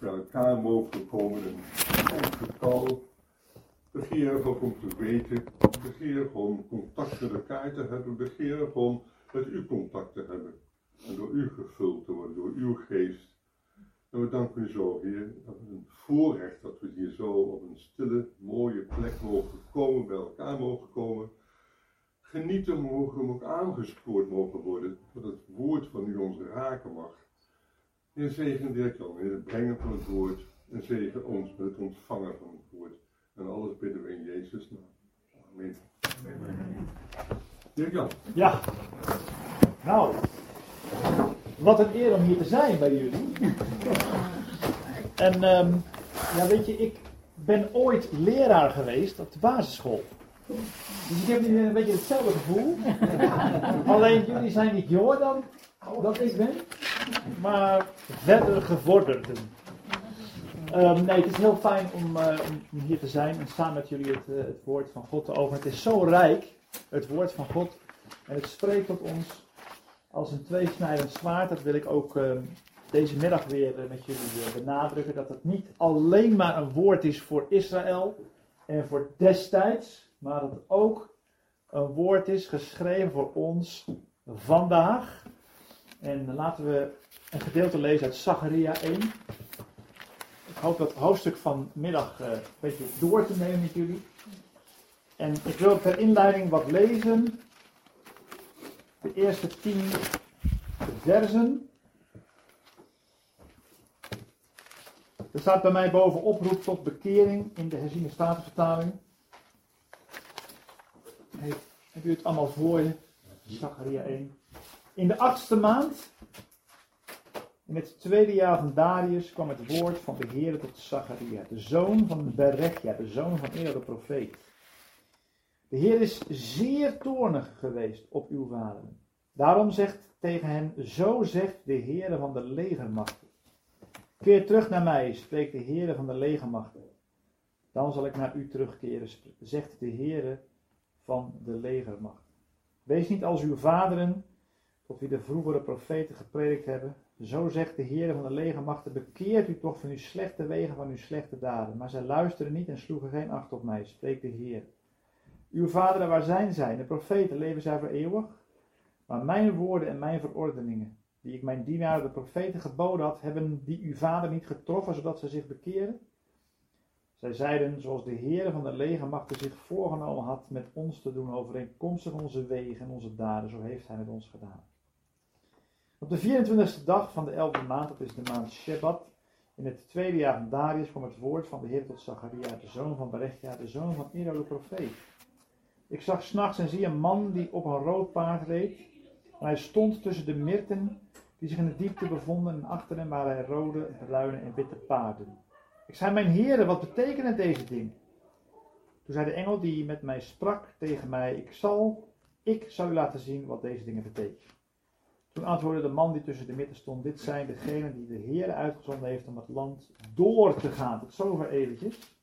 bij elkaar mogen komen. Een klein getal. De Heer om te weten. De Heer om contact met elkaar te hebben. De Heer om met u contact te hebben. En door u gevuld te worden, door uw geest. En we danken u zo, Heer, dat het een voorrecht dat we hier zo op een stille, mooie plek mogen komen, bij elkaar mogen komen. Genieten mogen, ook aangespoord mogen worden, dat het woord van u ons raken mag. Heer, zegen Dirk-Jan in het brengen van het woord en zegen ons met het ontvangen van het woord. En alles bidden we in Jezus' naam. Amen. Dirk-Jan. Ja, nou, wat een eer om hier te zijn bij jullie. En ja, weet je, ik ben ooit leraar geweest op de basisschool. Dus ik heb nu een beetje hetzelfde gevoel. Alleen jullie zijn niet jonger dan ik ben, maar verder gevorderden. Nee, het is heel fijn om hier te zijn en samen met jullie het woord van God te openen. Het is zo rijk, het woord van God. En het spreekt tot ons als een tweesnijdend zwaard. Dat wil ik ook deze middag weer met jullie benadrukken. Dat het niet alleen maar een woord is voor Israël en voor destijds. Maar dat het ook een woord is geschreven voor ons vandaag. En laten we een gedeelte lezen uit Zacharia 1. Ik hoop dat hoofdstuk vanmiddag een beetje door te nemen met jullie. En ik wil ter inleiding wat lezen. De eerste 10 versen. Er staat bij mij boven oproep tot bekering in de herziene statenvertaling. Heb u het allemaal voor je? Zacharia 1. In de 8e maand, in het 2e jaar van Darius, kwam het woord van de Heer tot Zacharia, de zoon van Berechia, de zoon van Edo de profeet. De Heer is zeer toornig geweest op uw vaderen. Daarom zegt tegen hen, zo zegt de Heer van de legermachten. Keer terug naar mij, spreekt de Heer van de legermachten. Dan zal ik naar u terugkeren, zegt de Heer van de legermacht. Wees niet als uw vaderen, tot wie de vroegere profeten gepredikt hebben. Zo zegt de Heer van de legermachten, bekeert u toch van uw slechte wegen, van uw slechte daden. Maar zij luisteren niet en sloegen geen acht op mij, spreekt de Heer. Uw vaderen, waar zijn zij? De profeten, leven zij voor eeuwig? Maar mijn woorden en mijn verordeningen, die ik mijn dienaren de profeten geboden had, hebben die uw vader niet getroffen, zodat ze zich bekeren? Zij zeiden, zoals de Heer van de legermachten zich voorgenomen had met ons te doen overeenkomstig onze wegen en onze daden, zo heeft hij met ons gedaan. Op de 24e dag van de 11e maand, dat is de maand Shebat, in het 2e jaar van Darius kwam het woord van de Heer tot Zacharia, de zoon van Berechia, de zoon van Edo de profeet. Ik zag 's nachts en zie een man die op een rood paard reed. En hij stond tussen de mirten die zich in de diepte bevonden en achter hem waren er rode, bruine en witte paarden. Ik zei, mijn heren, wat betekenen deze dingen? Toen zei de engel die met mij sprak tegen mij, ik zal u laten zien wat deze dingen betekenen. Toen antwoordde de man die tussen de midden stond, dit zijn degenen die de Heer uitgezonden heeft om het land door te gaan. Tot zover eventjes.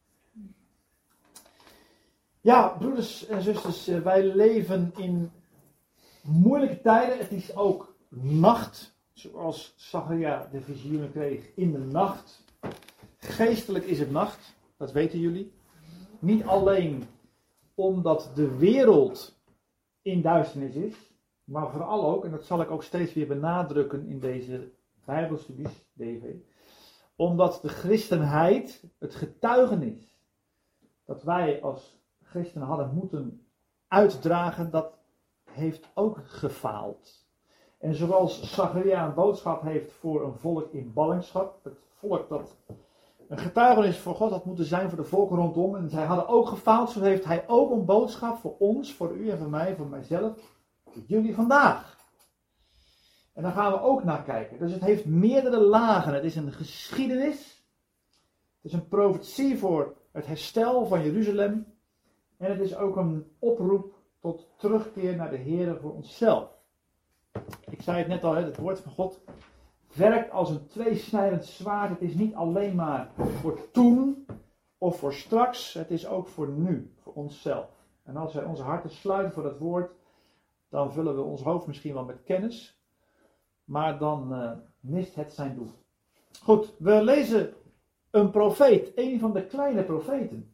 Ja, broeders en zusters, wij leven in moeilijke tijden. Het is ook nacht, zoals Zacharia de visioenen kreeg in de nacht. Geestelijk is het nacht, dat weten jullie. Niet alleen omdat de wereld in duisternis is, maar vooral ook, en dat zal ik ook steeds weer benadrukken in deze Bijbelstudies, DV, omdat de christenheid, het getuigenis dat wij als christenen hadden moeten uitdragen, dat heeft ook gefaald. En zoals Zacharia een boodschap heeft voor een volk in ballingschap, het volk dat een getuigenis voor God had moeten zijn voor de volken rondom, en zij hadden ook gefaald, zo heeft hij ook een boodschap voor ons, voor u en voor mij, voor mijzelf, voor jullie vandaag. En daar gaan we ook naar kijken. Dus het heeft meerdere lagen. Het is een geschiedenis, het is een profetie voor het herstel van Jeruzalem, en het is ook een oproep tot terugkeer naar de Heer voor onszelf. Ik zei het net al, het woord van God werkt als een tweesnijdend zwaard. Het is niet alleen maar voor toen of voor straks, het is ook voor nu, voor onszelf. En als wij onze harten sluiten voor dat woord, dan vullen we ons hoofd misschien wel met kennis, maar dan mist het zijn doel. Goed, we lezen een profeet, een van de kleine profeten.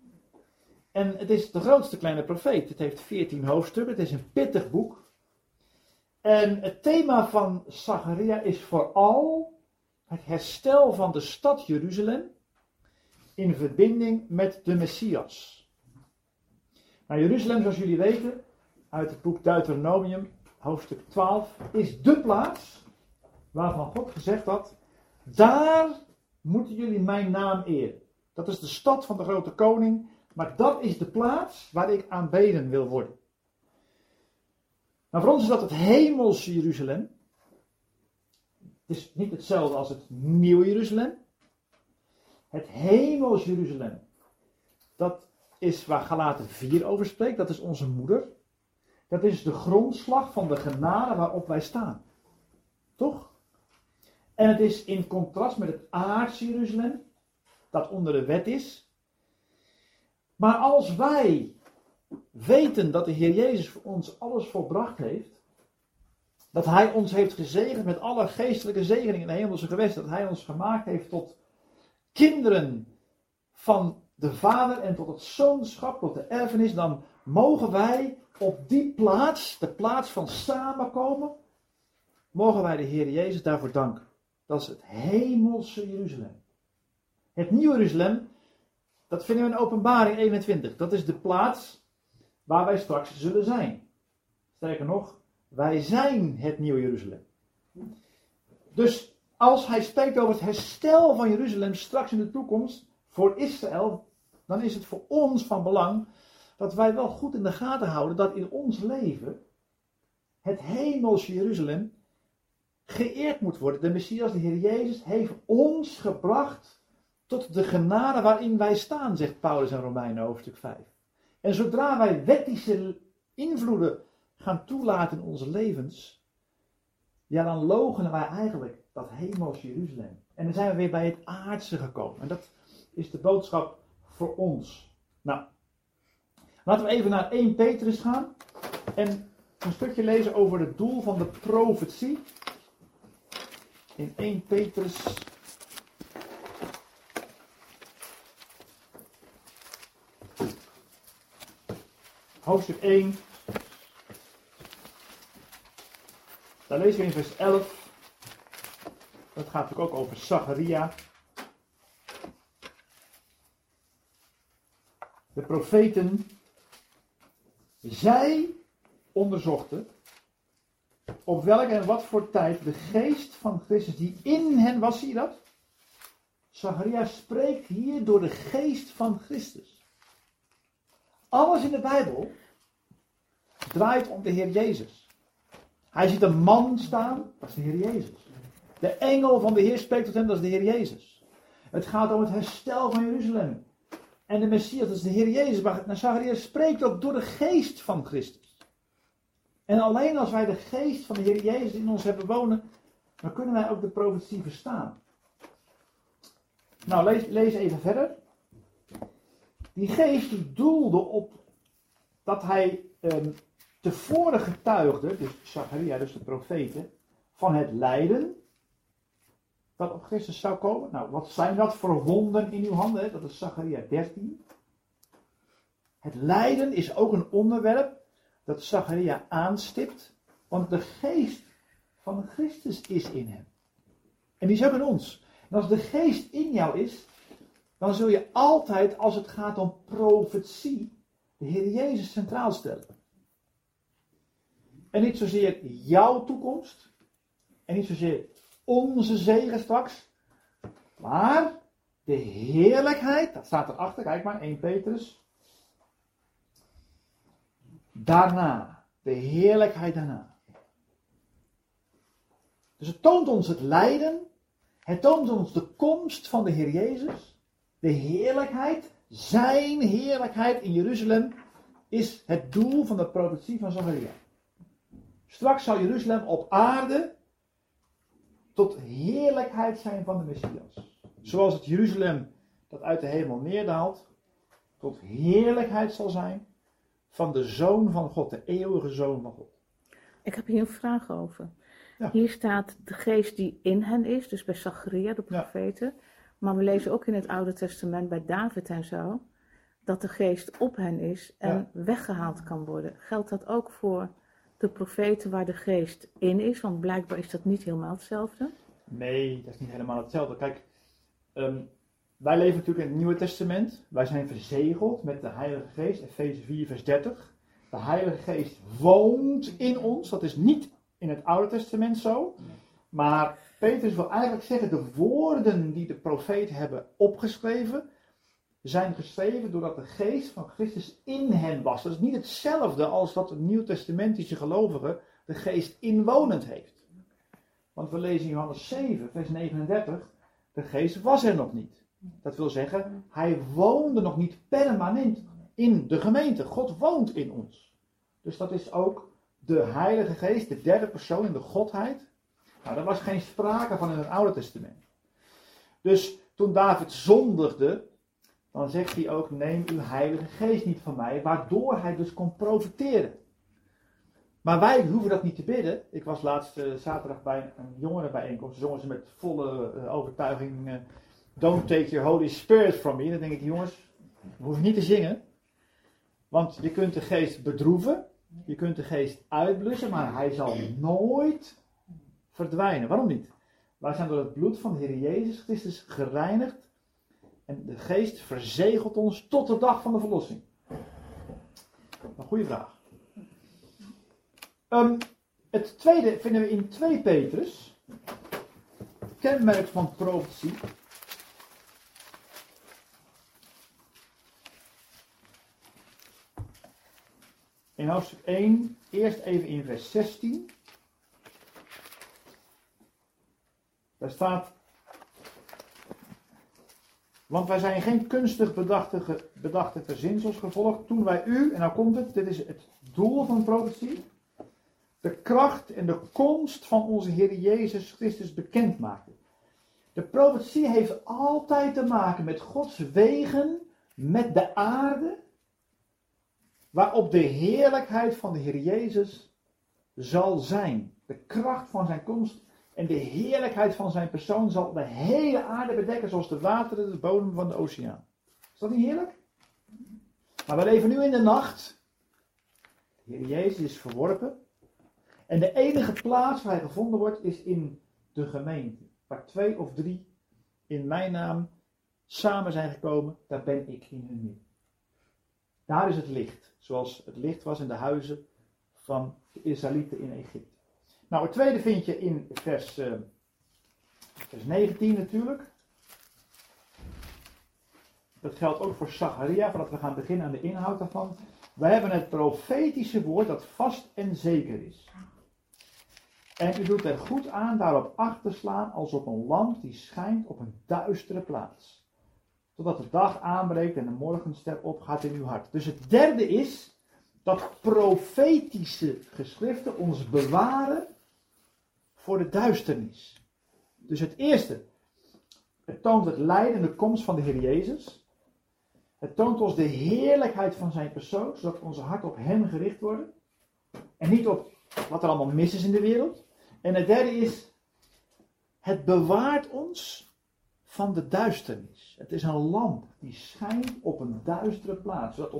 En het is de grootste kleine profeet. Het heeft 14 hoofdstukken, het is een pittig boek. En het thema van Zacharia is vooral het herstel van de stad Jeruzalem in verbinding met de Messias. Nou, Jeruzalem, zoals jullie weten, uit het boek Deuteronomium, hoofdstuk 12, is de plaats waarvan God gezegd had, daar moeten jullie mijn naam eren. Dat is de stad van de grote koning, maar dat is de plaats waar ik aanbeden wil worden. Nou, voor ons is dat het hemelse Jeruzalem. Het is niet hetzelfde als het nieuwe Jeruzalem. Het hemelse Jeruzalem, dat is waar Galaten 4 over spreekt, dat is onze moeder. Dat is de grondslag van de genade waarop wij staan. Toch? En het is in contrast met het aardse Jeruzalem, dat onder de wet is. Maar als wij weten dat de Heer Jezus voor ons alles volbracht heeft, dat Hij ons heeft gezegend met alle geestelijke zegeningen in de hemelse gewesten, dat Hij ons gemaakt heeft tot kinderen van de Vader en tot het zoonschap, tot de erfenis, dan mogen wij op die plaats, de plaats van samenkomen, mogen wij de Heer Jezus daarvoor danken. Dat is het hemelse Jeruzalem. Het nieuwe Jeruzalem, dat vinden we in Openbaring 21. Dat is de plaats waar wij straks zullen zijn. Sterker nog, wij zijn het nieuwe Jeruzalem. Dus als hij spreekt over het herstel van Jeruzalem straks in de toekomst voor Israël, dan is het voor ons van belang dat wij wel goed in de gaten houden dat in ons leven het hemelse Jeruzalem geëerd moet worden. De Messias, de Heer Jezus, heeft ons gebracht tot de genade waarin wij staan, zegt Paulus in Romeinen hoofdstuk 5. En zodra wij wettische invloeden gaan toelaten in onze levens, ja, dan loochenen wij eigenlijk dat hemelse Jeruzalem. En dan zijn we weer bij het aardse gekomen. En dat is de boodschap voor ons. Nou, laten we even naar 1 Petrus gaan en een stukje lezen over het doel van de profetie. In 1 Petrus hoofdstuk 1. Daar lezen we in vers 11. Dat gaat natuurlijk ook over Zacharia. De profeten, zij onderzochten op welke en wat voor tijd de geest van Christus die in hen was, zie je dat? Zacharia spreekt hier door de geest van Christus. Alles in de Bijbel draait om de Heer Jezus. Hij ziet een man staan, dat is de Heer Jezus. De engel van de Heer spreekt tot hem, dat is de Heer Jezus. Het gaat om het herstel van Jeruzalem. En de Messias, dat is de Heer Jezus. Maar Zacharia spreekt ook door de geest van Christus. En alleen als wij de geest van de Heer Jezus in ons hebben wonen, dan kunnen wij ook de profetie verstaan. Nou, lees even verder. Die geest die doelde op dat hij tevoren getuigde, dus Zacharia, dus de profeten, van het lijden dat op Christus zou komen. Nou, wat zijn dat voor wonden in uw handen? Hè? Dat is Zacharia 13. Het lijden is ook een onderwerp dat Zacharia aanstipt, want de geest van Christus is in hem. En die is ook in ons. En als de geest in jou is, dan zul je altijd, als het gaat om profetie, de Heer Jezus centraal stellen. En niet zozeer jouw toekomst, en niet zozeer onze zegen straks, maar de heerlijkheid, dat staat erachter, kijk maar, 1 Petrus. Daarna, de heerlijkheid daarna. Dus het toont ons het lijden, het toont ons de komst van de Heer Jezus, de heerlijkheid, zijn heerlijkheid in Jeruzalem is het doel van de profetie van Zacharia. Straks zal Jeruzalem op aarde tot heerlijkheid zijn van de Messias. Zoals het Jeruzalem dat uit de hemel neerdaalt, tot heerlijkheid zal zijn van de Zoon van God, de eeuwige Zoon van God. Ik heb hier een vraag over. Ja. Hier staat de geest die in hen is, dus bij Zacharia, de profeten. Ja. Maar we lezen ook in het Oude Testament bij David en zo, dat de geest op hen is en weggehaald kan worden. Geldt dat ook voor de profeten waar de geest in is? Want blijkbaar is dat niet helemaal hetzelfde. Nee, dat is niet helemaal hetzelfde. Kijk, wij leven natuurlijk in het Nieuwe Testament. Wij zijn verzegeld met de Heilige Geest, Efeze 4 vers 30. De Heilige Geest woont in ons. Dat is niet in het Oude Testament zo. Maar Petrus wil eigenlijk zeggen, de woorden die de profeten hebben opgeschreven, zijn geschreven doordat de geest van Christus in hen was. Dat is niet hetzelfde als dat een nieuwtestamentische gelovige de geest inwonend heeft. Want we lezen in Johannes 7, vers 39, de geest was er nog niet. Dat wil zeggen, hij woonde nog niet permanent in de gemeente. God woont in ons. Dus dat is ook de Heilige Geest, de derde persoon in de Godheid. Nou, daar was geen sprake van in het Oude Testament. Dus toen David zondigde, dan zegt hij ook, neem uw Heilige Geest niet van mij, waardoor hij dus kon profiteren. Maar wij hoeven dat niet te bidden. Ik was laatst zaterdag bij een jongerenbijeenkomst, zongen ze met volle overtuiging, don't take your Holy Spirit from me. Dan denk ik, jongens, we hoeven niet te zingen. Want je kunt de geest bedroeven, je kunt de geest uitblussen, maar hij zal nooit verdwijnen. Waarom niet? Wij zijn door het bloed van de Heer Jezus Christus gereinigd. En de geest verzegelt ons tot de dag van de verlossing. Een goede vraag. Het tweede vinden we in 2 Petrus. Kenmerk van profetie. In hoofdstuk 1, eerst even in vers 16. Daar staat: want wij zijn geen kunstig bedachte verzinsels gevolgd toen wij u, en nou komt het, dit is het doel van de profetie, de kracht en de komst van onze Heer Jezus Christus bekend maakten. De profetie heeft altijd te maken met Gods wegen, met de aarde, waarop de heerlijkheid van de Heer Jezus zal zijn. De kracht van zijn komst en de heerlijkheid van zijn persoon zal de hele aarde bedekken, zoals de wateren de bodem van de oceaan. Is dat niet heerlijk? Maar we leven nu in de nacht. De Heer Jezus is verworpen. En de enige plaats waar hij gevonden wordt is in de gemeente. Waar 2 of 3 in mijn naam samen zijn gekomen, daar ben ik in hun midden. Daar is het licht, zoals het licht was in de huizen van de Israëlieten in Egypte. Nou, het tweede vind je in vers 19 natuurlijk. Dat geldt ook voor Zacharia, voordat we gaan beginnen aan de inhoud daarvan. We hebben het profetische woord dat vast en zeker is. En u doet er goed aan daarop acht te slaan als op een lamp die schijnt op een duistere plaats. Totdat de dag aanbreekt en de morgenster opgaat in uw hart. Dus het derde is dat profetische geschriften ons bewaren voor de duisternis. Dus het eerste, het toont het lijden en de komst van de Heer Jezus. Het toont ons de heerlijkheid van zijn persoon, zodat onze hart op hem gericht worden. En niet op wat er allemaal mis is in de wereld. En het derde is, het bewaart ons van de duisternis. Het is een lamp die schijnt op een duistere plaats, zodat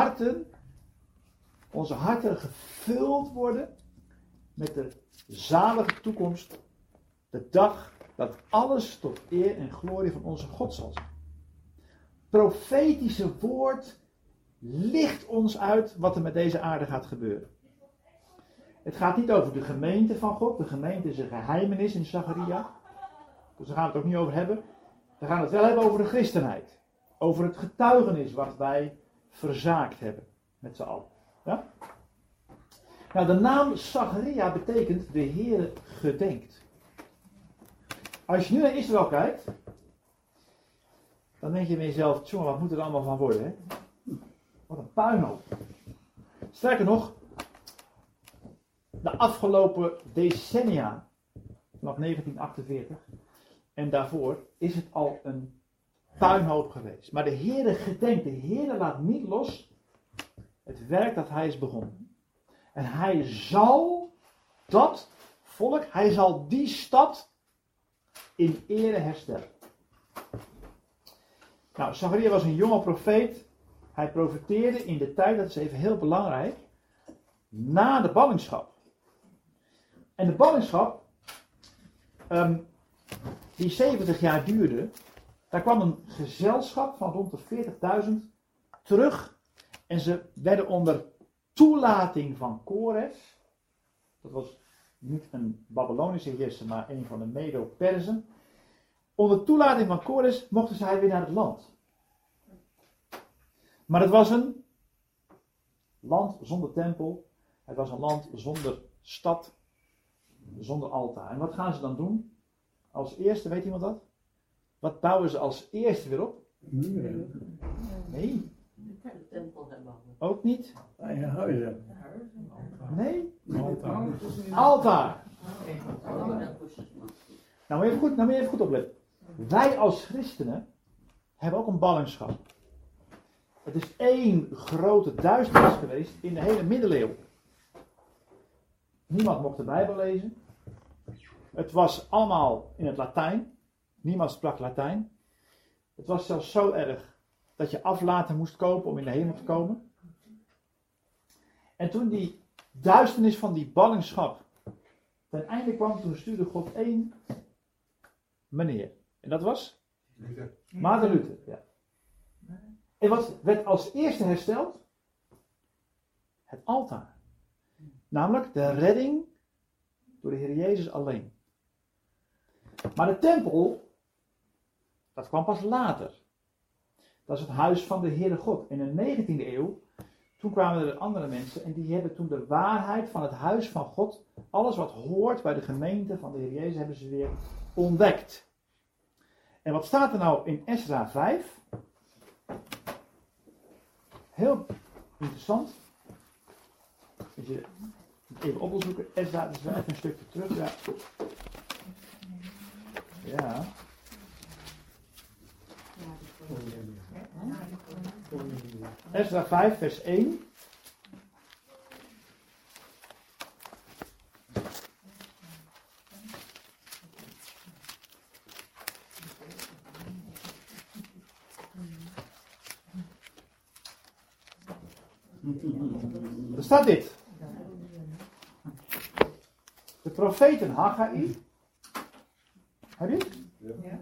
onze harten gevuld worden met de zalige toekomst, de dag dat alles tot eer en glorie van onze God zal zijn. Profetische woord licht ons uit wat er met deze aarde gaat gebeuren. Het gaat niet over de gemeente van God. De gemeente is een geheimenis in Zacharia. Dus daar gaan we het ook niet over hebben. We gaan het wel hebben over de christenheid. Over het getuigenis wat wij verzaakt hebben. Met z'n allen. Ja? Nou, de naam Zacharia betekent de Heere gedenkt. Als je nu naar Israël kijkt, dan denk je bij jezelf, jongen, wat moet er allemaal van worden, hè? Wat een puinhoop. Sterker nog, de afgelopen decennia, vanaf 1948 en daarvoor, is het al een puinhoop geweest. Maar de Heere gedenkt, de Heere laat niet los het werk dat hij is begonnen. En hij zal dat volk, hij zal die stad in ere herstellen. Nou, Zacharia was een jonge profeet. Hij profeteerde in de tijd, dat is even heel belangrijk, na de ballingschap. En de ballingschap, die 70 jaar duurde, daar kwam een gezelschap van rond de 40.000 terug. En ze werden onder toelating van Kores. Dat was niet een Babylonische heerser, maar een van de Medo-Perzen. Onder toelating van Kores mochten zij weer naar het land. Maar het was een land zonder tempel. Het was een land zonder stad. Zonder altaar. En wat gaan ze dan doen? Als eerste, weet iemand dat? Wat bouwen ze als eerste weer op? Nee. De tempel hebben we. Ook niet? Eigen huizen. Nee? Altaar. Altaar. Nou moet je even goed opletten. Wij als christenen hebben ook een ballingschap. Het is één grote duisternis geweest in de hele middeleeuwen. Niemand mocht de Bijbel lezen. Het was allemaal in het Latijn. Niemand sprak Latijn. Het was zelfs zo erg dat je aflaten moest kopen om in de hemel te komen. En toen die duisternis van die ballingschap ten einde kwam, toen stuurde God één meneer. En dat was? Maarten Luther. Ja. En wat werd als eerste hersteld? Het altaar. Namelijk de redding door de Heer Jezus alleen. Maar de tempel, dat kwam pas later. Dat is het huis van de Heere God. In de 19e eeuw, toen kwamen er andere mensen en die hebben toen de waarheid van het huis van God, alles wat hoort bij de gemeente van de Heer Jezus, hebben ze weer ontdekt. En wat staat er nou in Esra 5? Heel interessant. Als je even op wil zoeken, Esra, dat is wel even een stukje terug. Ja. Ja. Esra 5 vers 1. Er staat dit. De profeten Haggai. Heb je het? Ja.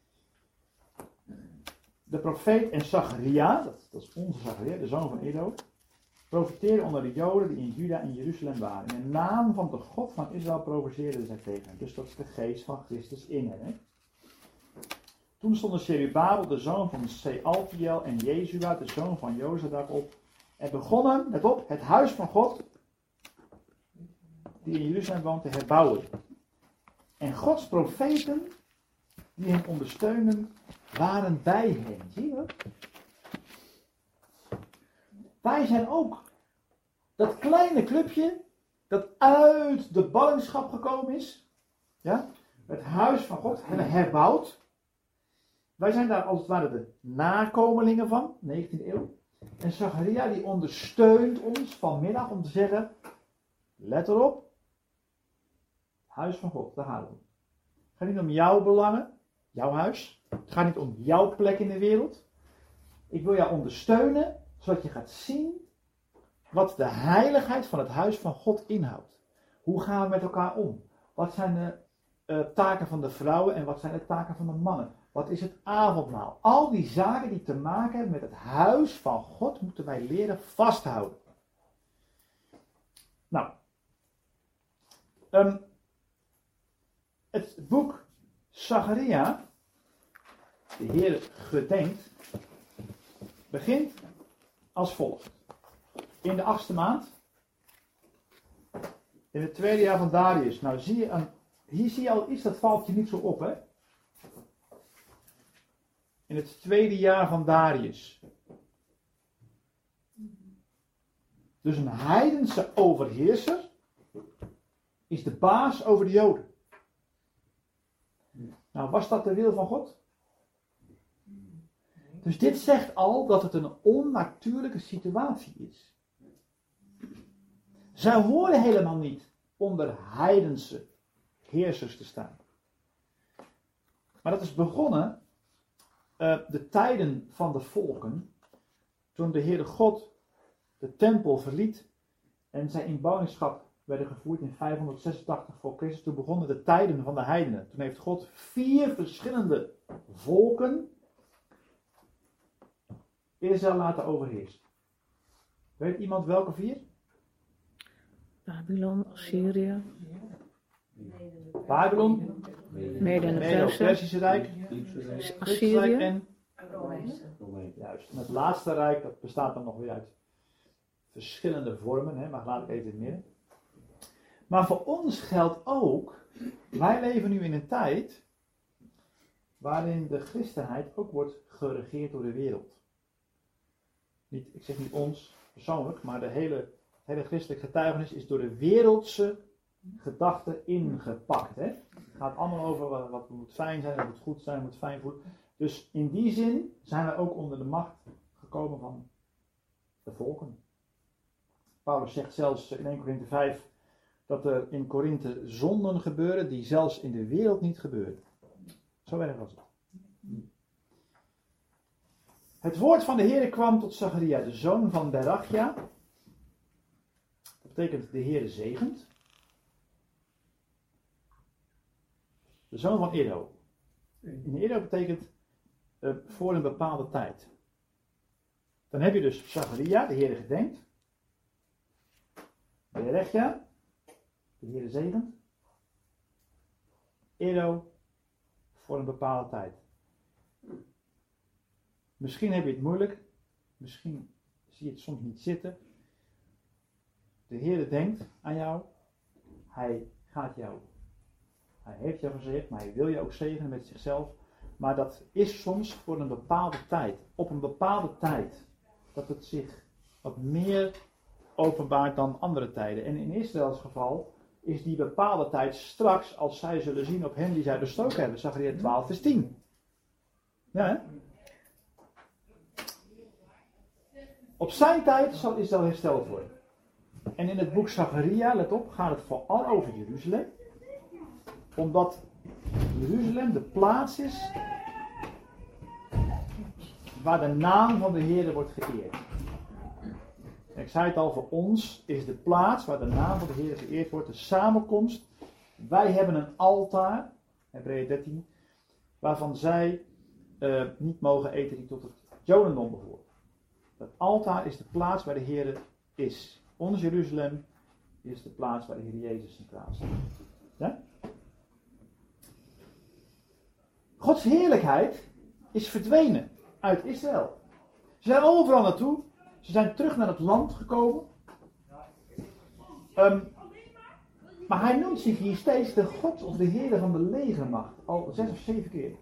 De profeet en Zacharia, dat is onze Zacharia, de zoon van Edo, profeteerden onder de Joden die in Juda en Jeruzalem waren. In de naam van de God van Israël profeteerden zij tegen hen. Dus dat is de geest van Christus in hen. Hè? Toen stonden Zerubabel, de zoon van Sealtiel, en Jezua, de zoon van Jozadak, op. En begonnen, let op, het huis van God, die in Jeruzalem woont, te herbouwen. En Gods profeten, die hem ondersteunen, waren bij hen. Zie je? Wij zijn ook dat kleine clubje dat uit de ballingschap gekomen is. Ja? Het huis van God hebben herbouwd. Wij zijn daar als het ware de nakomelingen van, 19e eeuw. En Zacharia die ondersteunt ons vanmiddag om te zeggen, let erop, huis van God, daar gaan we. Het gaat niet om jouw belangen, jouw huis. Het gaat niet om jouw plek in de wereld. Ik wil jou ondersteunen, zodat je gaat zien wat de heiligheid van het huis van God inhoudt. Hoe gaan we met elkaar om? Wat zijn de taken van de vrouwen en wat zijn de taken van de mannen? Wat is het avondmaal? Al die zaken die te maken hebben met het huis van God moeten wij leren vasthouden. Nou, het boek Zacharia, de Heer gedenkt, begint als volgt. In de 8e maand, in het 2e jaar van Darius. Nou, hier zie je al iets, dat valt je niet zo op, hè? In het 2e jaar van Darius. Dus een heidense overheerser is de baas over de Joden. Nou, was dat de wil van God? Dus dit zegt al dat het een onnatuurlijke situatie is. Zij horen helemaal niet onder heidense heersers te staan. Maar dat is begonnen de tijden van de volken, toen de Heere God de tempel verliet en zij in ballingschap werden gevoerd in 586 voor Christus, toen begonnen de tijden van de heidenen. Toen heeft God 4 verschillende volken Israël laten overheersen. Weet iemand welke 4? Babylon, Assyrië, Babylon, Mede en Persen, Medo-Persische Rijk, Assyrië. en juist. En het laatste rijk, dat bestaat dan nog weer uit verschillende vormen, hè, maar laat ik even in het midden. Maar voor ons geldt ook, wij leven nu in een tijd waarin de christenheid ook wordt geregeerd door de wereld. Niet, ik zeg niet ons persoonlijk, maar de hele christelijke getuigenis is door de wereldse gedachten ingepakt. Hè? Het gaat allemaal over wat moet fijn zijn, wat moet goed zijn, wat moet fijn voelen. Dus in die zin zijn we ook onder de macht gekomen van de volken. Paulus zegt zelfs in 1 Korinthe 5 dat er in Korinthe zonden gebeuren die zelfs in de wereld niet gebeuren. Zo erg was het. Het woord van de Heere kwam tot Zacharia, de zoon van Berachia. Dat betekent de Heere zegent. De zoon van Edo. In Edo betekent voor een bepaalde tijd. Dan heb je dus Zacharia, de Heere gedenkt. Berachia, de Heere zegent. Edo, voor een bepaalde tijd. Misschien heb je het moeilijk. Misschien zie je het soms niet zitten. De Heere denkt aan jou. Hij heeft jou gezegend, maar hij wil je ook zegenen met zichzelf. Maar dat is soms voor een bepaalde tijd. Op een bepaalde tijd. Dat het zich wat meer openbaart dan andere tijden. En in Israëls geval is die bepaalde tijd straks als zij zullen zien op hen die zij bestoken hebben. Zacharia 12 vers 10. Ja, hè? Op zijn tijd zal Israël hersteld worden. En in het boek Zacharia, let op, gaat het vooral over Jeruzalem. Omdat Jeruzalem de plaats is waar de naam van de Heer wordt geëerd. En ik zei het al, voor ons is de plaats waar de naam van de Heer geëerd wordt, de samenkomst. Wij hebben een altaar, Hebreeën 13, waarvan zij niet mogen eten die tot het Jodendom behoort. Het altaar is de plaats waar de Heer is. Ons Jeruzalem is de plaats waar de Heer Jezus centraal staat. Ja? Gods heerlijkheid is verdwenen uit Israël. Ze zijn overal naartoe. Ze zijn terug naar het land gekomen. Maar hij noemt zich hier steeds de God of de Heer van de legermacht. Al 6 of 7 keer.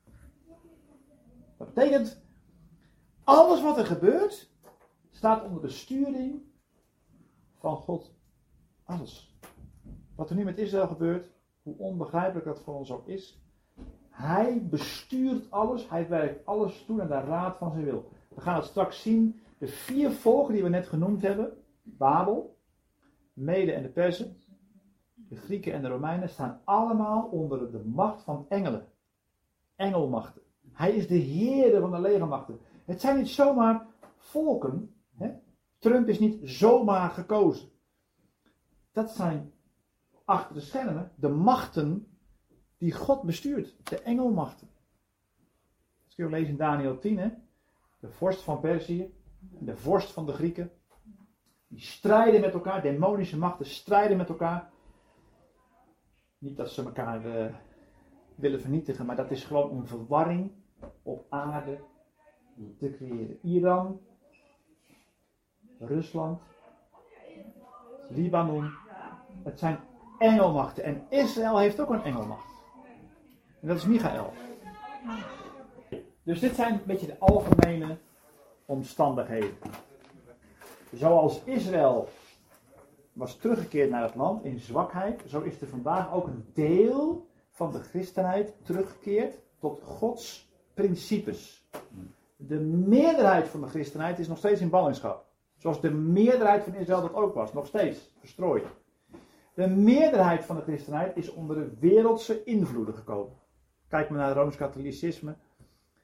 Dat betekent, alles wat er gebeurt, staat onder de sturing van God. Alles. Wat er nu met Israël gebeurt, hoe onbegrijpelijk dat voor ons ook is. Hij bestuurt alles, hij werkt alles toe naar de raad van zijn wil. We gaan het straks zien. De 4 volken die we net genoemd hebben, Babel, Mede en de Persen, de Grieken en de Romeinen, staan allemaal onder de macht van engelen. Engelmachten. Hij is de Heer van de legermachten. Het zijn niet zomaar volken. Hè? Trump is niet zomaar gekozen. Dat zijn achter de schermen de machten die God bestuurt. De engelmachten. Dat kun je lezen in Daniel 10. Hè? De vorst van Perzië. De vorst van de Grieken. Die strijden met elkaar. Demonische machten strijden met elkaar. Niet dat ze elkaar willen vernietigen. Maar dat is gewoon een verwarring op aarde te creëren. Iran. Rusland. Libanon. Het zijn engelmachten. En Israël heeft ook een engelmacht. En dat is Michael. Dus dit zijn een beetje de algemene omstandigheden. Zoals Israël was teruggekeerd naar het land in zwakheid, zo is er vandaag ook een deel van de christenheid teruggekeerd tot Gods principes. De meerderheid van de christenheid is nog steeds in ballingschap. Zoals de meerderheid van Israël dat ook was, nog steeds verstrooid. De meerderheid van de christenheid is onder de wereldse invloeden gekomen. Kijk maar naar het Rooms-Katholicisme.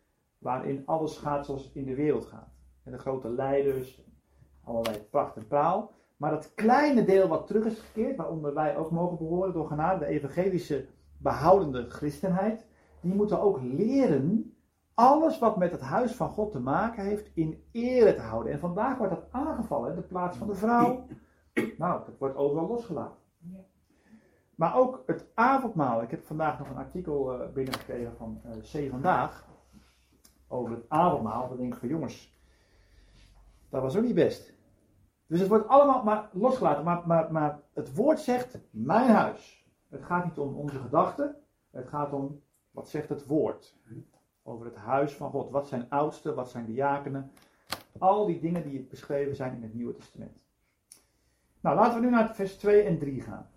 waarin alles gaat zoals het in de wereld gaat. En de grote leiders, allerlei pracht en praal. Maar dat kleine deel wat terug is gekeerd, waaronder wij ook mogen behoren door genade, de evangelische behoudende christenheid, die moeten ook leren alles wat met het huis van God te maken heeft in ere te houden. En vandaag wordt dat aangevallen, de plaats van de vrouw. Nou, dat wordt overal losgelaten. Maar ook het avondmaal. Ik heb vandaag nog een artikel binnengekregen van C Vandaag over het avondmaal. Dan denk ik van jongens, dat was ook niet best. Dus het wordt allemaal maar losgelaten. Maar het woord zegt mijn huis. Het gaat niet om onze gedachten. Het gaat om wat zegt het woord. Over het huis van God. Wat zijn oudsten, wat zijn diakenen. Al die dingen die beschreven zijn in het Nieuwe Testament. Nou, laten we nu naar vers 2 en 3 gaan.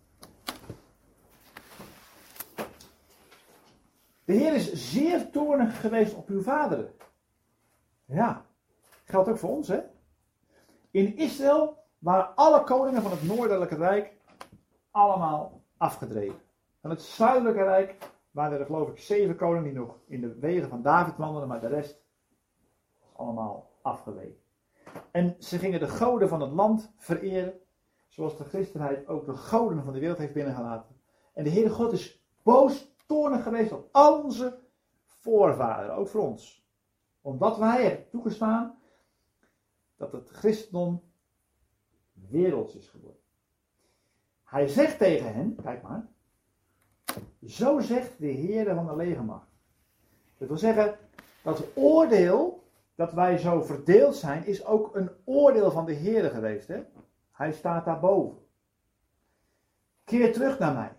De Heer is zeer toornig geweest op uw vaderen. Ja, geldt ook voor ons, hè? In Israël waren alle koningen van het Noordelijke Rijk allemaal afgedreven. Van het Zuidelijke Rijk waren er geloof ik 7 koningen die nog in de wegen van David wandelden, maar de rest was allemaal afgeweken. En ze gingen de goden van het land vereren, zoals de christenheid ook de goden van de wereld heeft binnengelaten. En de Heere God is boos, toornig geweest op al onze voorvaderen, ook voor ons. Omdat wij hebben toegestaan dat het christendom werelds is geworden. Hij zegt tegen hen, kijk maar, zo zegt de Heere van de legermacht. Dat wil zeggen, dat oordeel, dat wij zo verdeeld zijn, is ook een oordeel van de Heere geweest. Hè? Hij staat daarboven. Keer terug naar mij.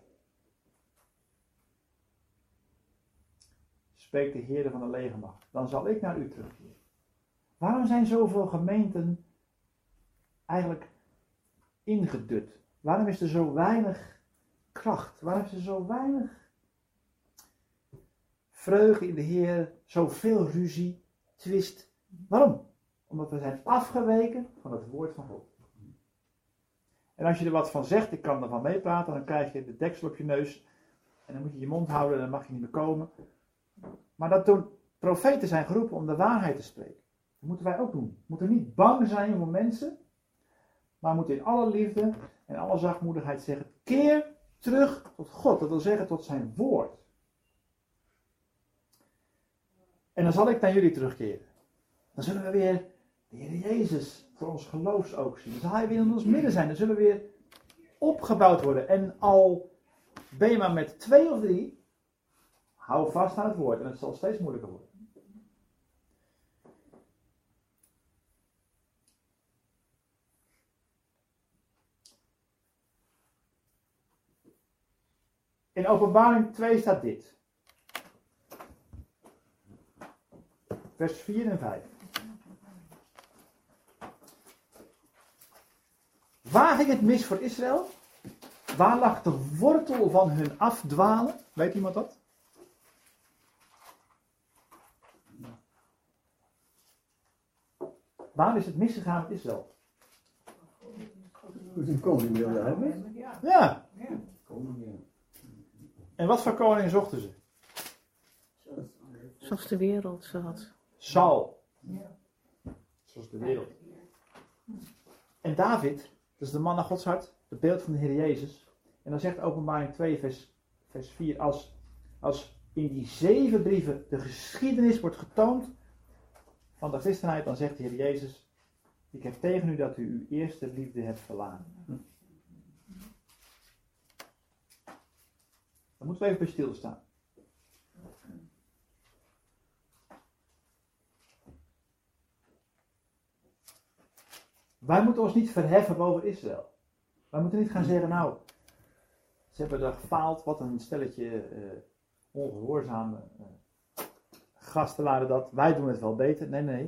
Spreekt de Heere van de legermacht. Dan zal ik naar u terugkeren. Waarom zijn zoveel gemeenten eigenlijk ingedut? Waarom is er zo weinig kracht? Waarom is er zo weinig vreugde in de Heer? Zoveel ruzie, twist. Waarom? Omdat we zijn afgeweken van het woord van God. En als je er wat van zegt, ik kan ervan meepraten, dan krijg je de deksel op je neus. En dan moet je je mond houden en dan mag je niet meer komen. Maar dat doen profeten zijn geroepen om de waarheid te spreken. Dat moeten wij ook doen. We moeten niet bang zijn voor mensen. Maar we moeten in alle liefde en alle zachtmoedigheid zeggen, keer terug tot God. Dat wil zeggen tot zijn woord. En dan zal ik naar jullie terugkeren. Dan zullen we weer de Heer Jezus voor ons geloofsoog zien. Dan zal hij weer in ons midden zijn. Dan zullen we weer opgebouwd worden. En al ben je maar met 2 of 3, hou vast aan het woord. En het zal steeds moeilijker worden. In Openbaring 2 staat dit. Vers 4 en 5. Waar ging het mis voor Israël? Waar lag de wortel van hun afdwalen? Weet iemand dat? Waar is het misgegaan met Israël? Een koning wilde hebben. Ja. Koning, En wat voor koning zochten ze? Zoals de wereld zo had. Saul. Zoals de wereld. En David, dat is de man naar Gods hart, het beeld van de Heer Jezus. En dan zegt Openbaring 2 vers 4, als in die 7 brieven de geschiedenis wordt getoond van de christenheid, dan zegt de Heer Jezus, ik heb tegen u dat u uw eerste liefde hebt verlaten. Daar moeten we even bij stilstaan. Wij moeten ons niet verheffen boven Israël. Wij moeten niet gaan zeggen, nou, ze hebben er gefaald, wat een stelletje ongehoorzame gasten waren dat. Wij doen het wel beter. Nee.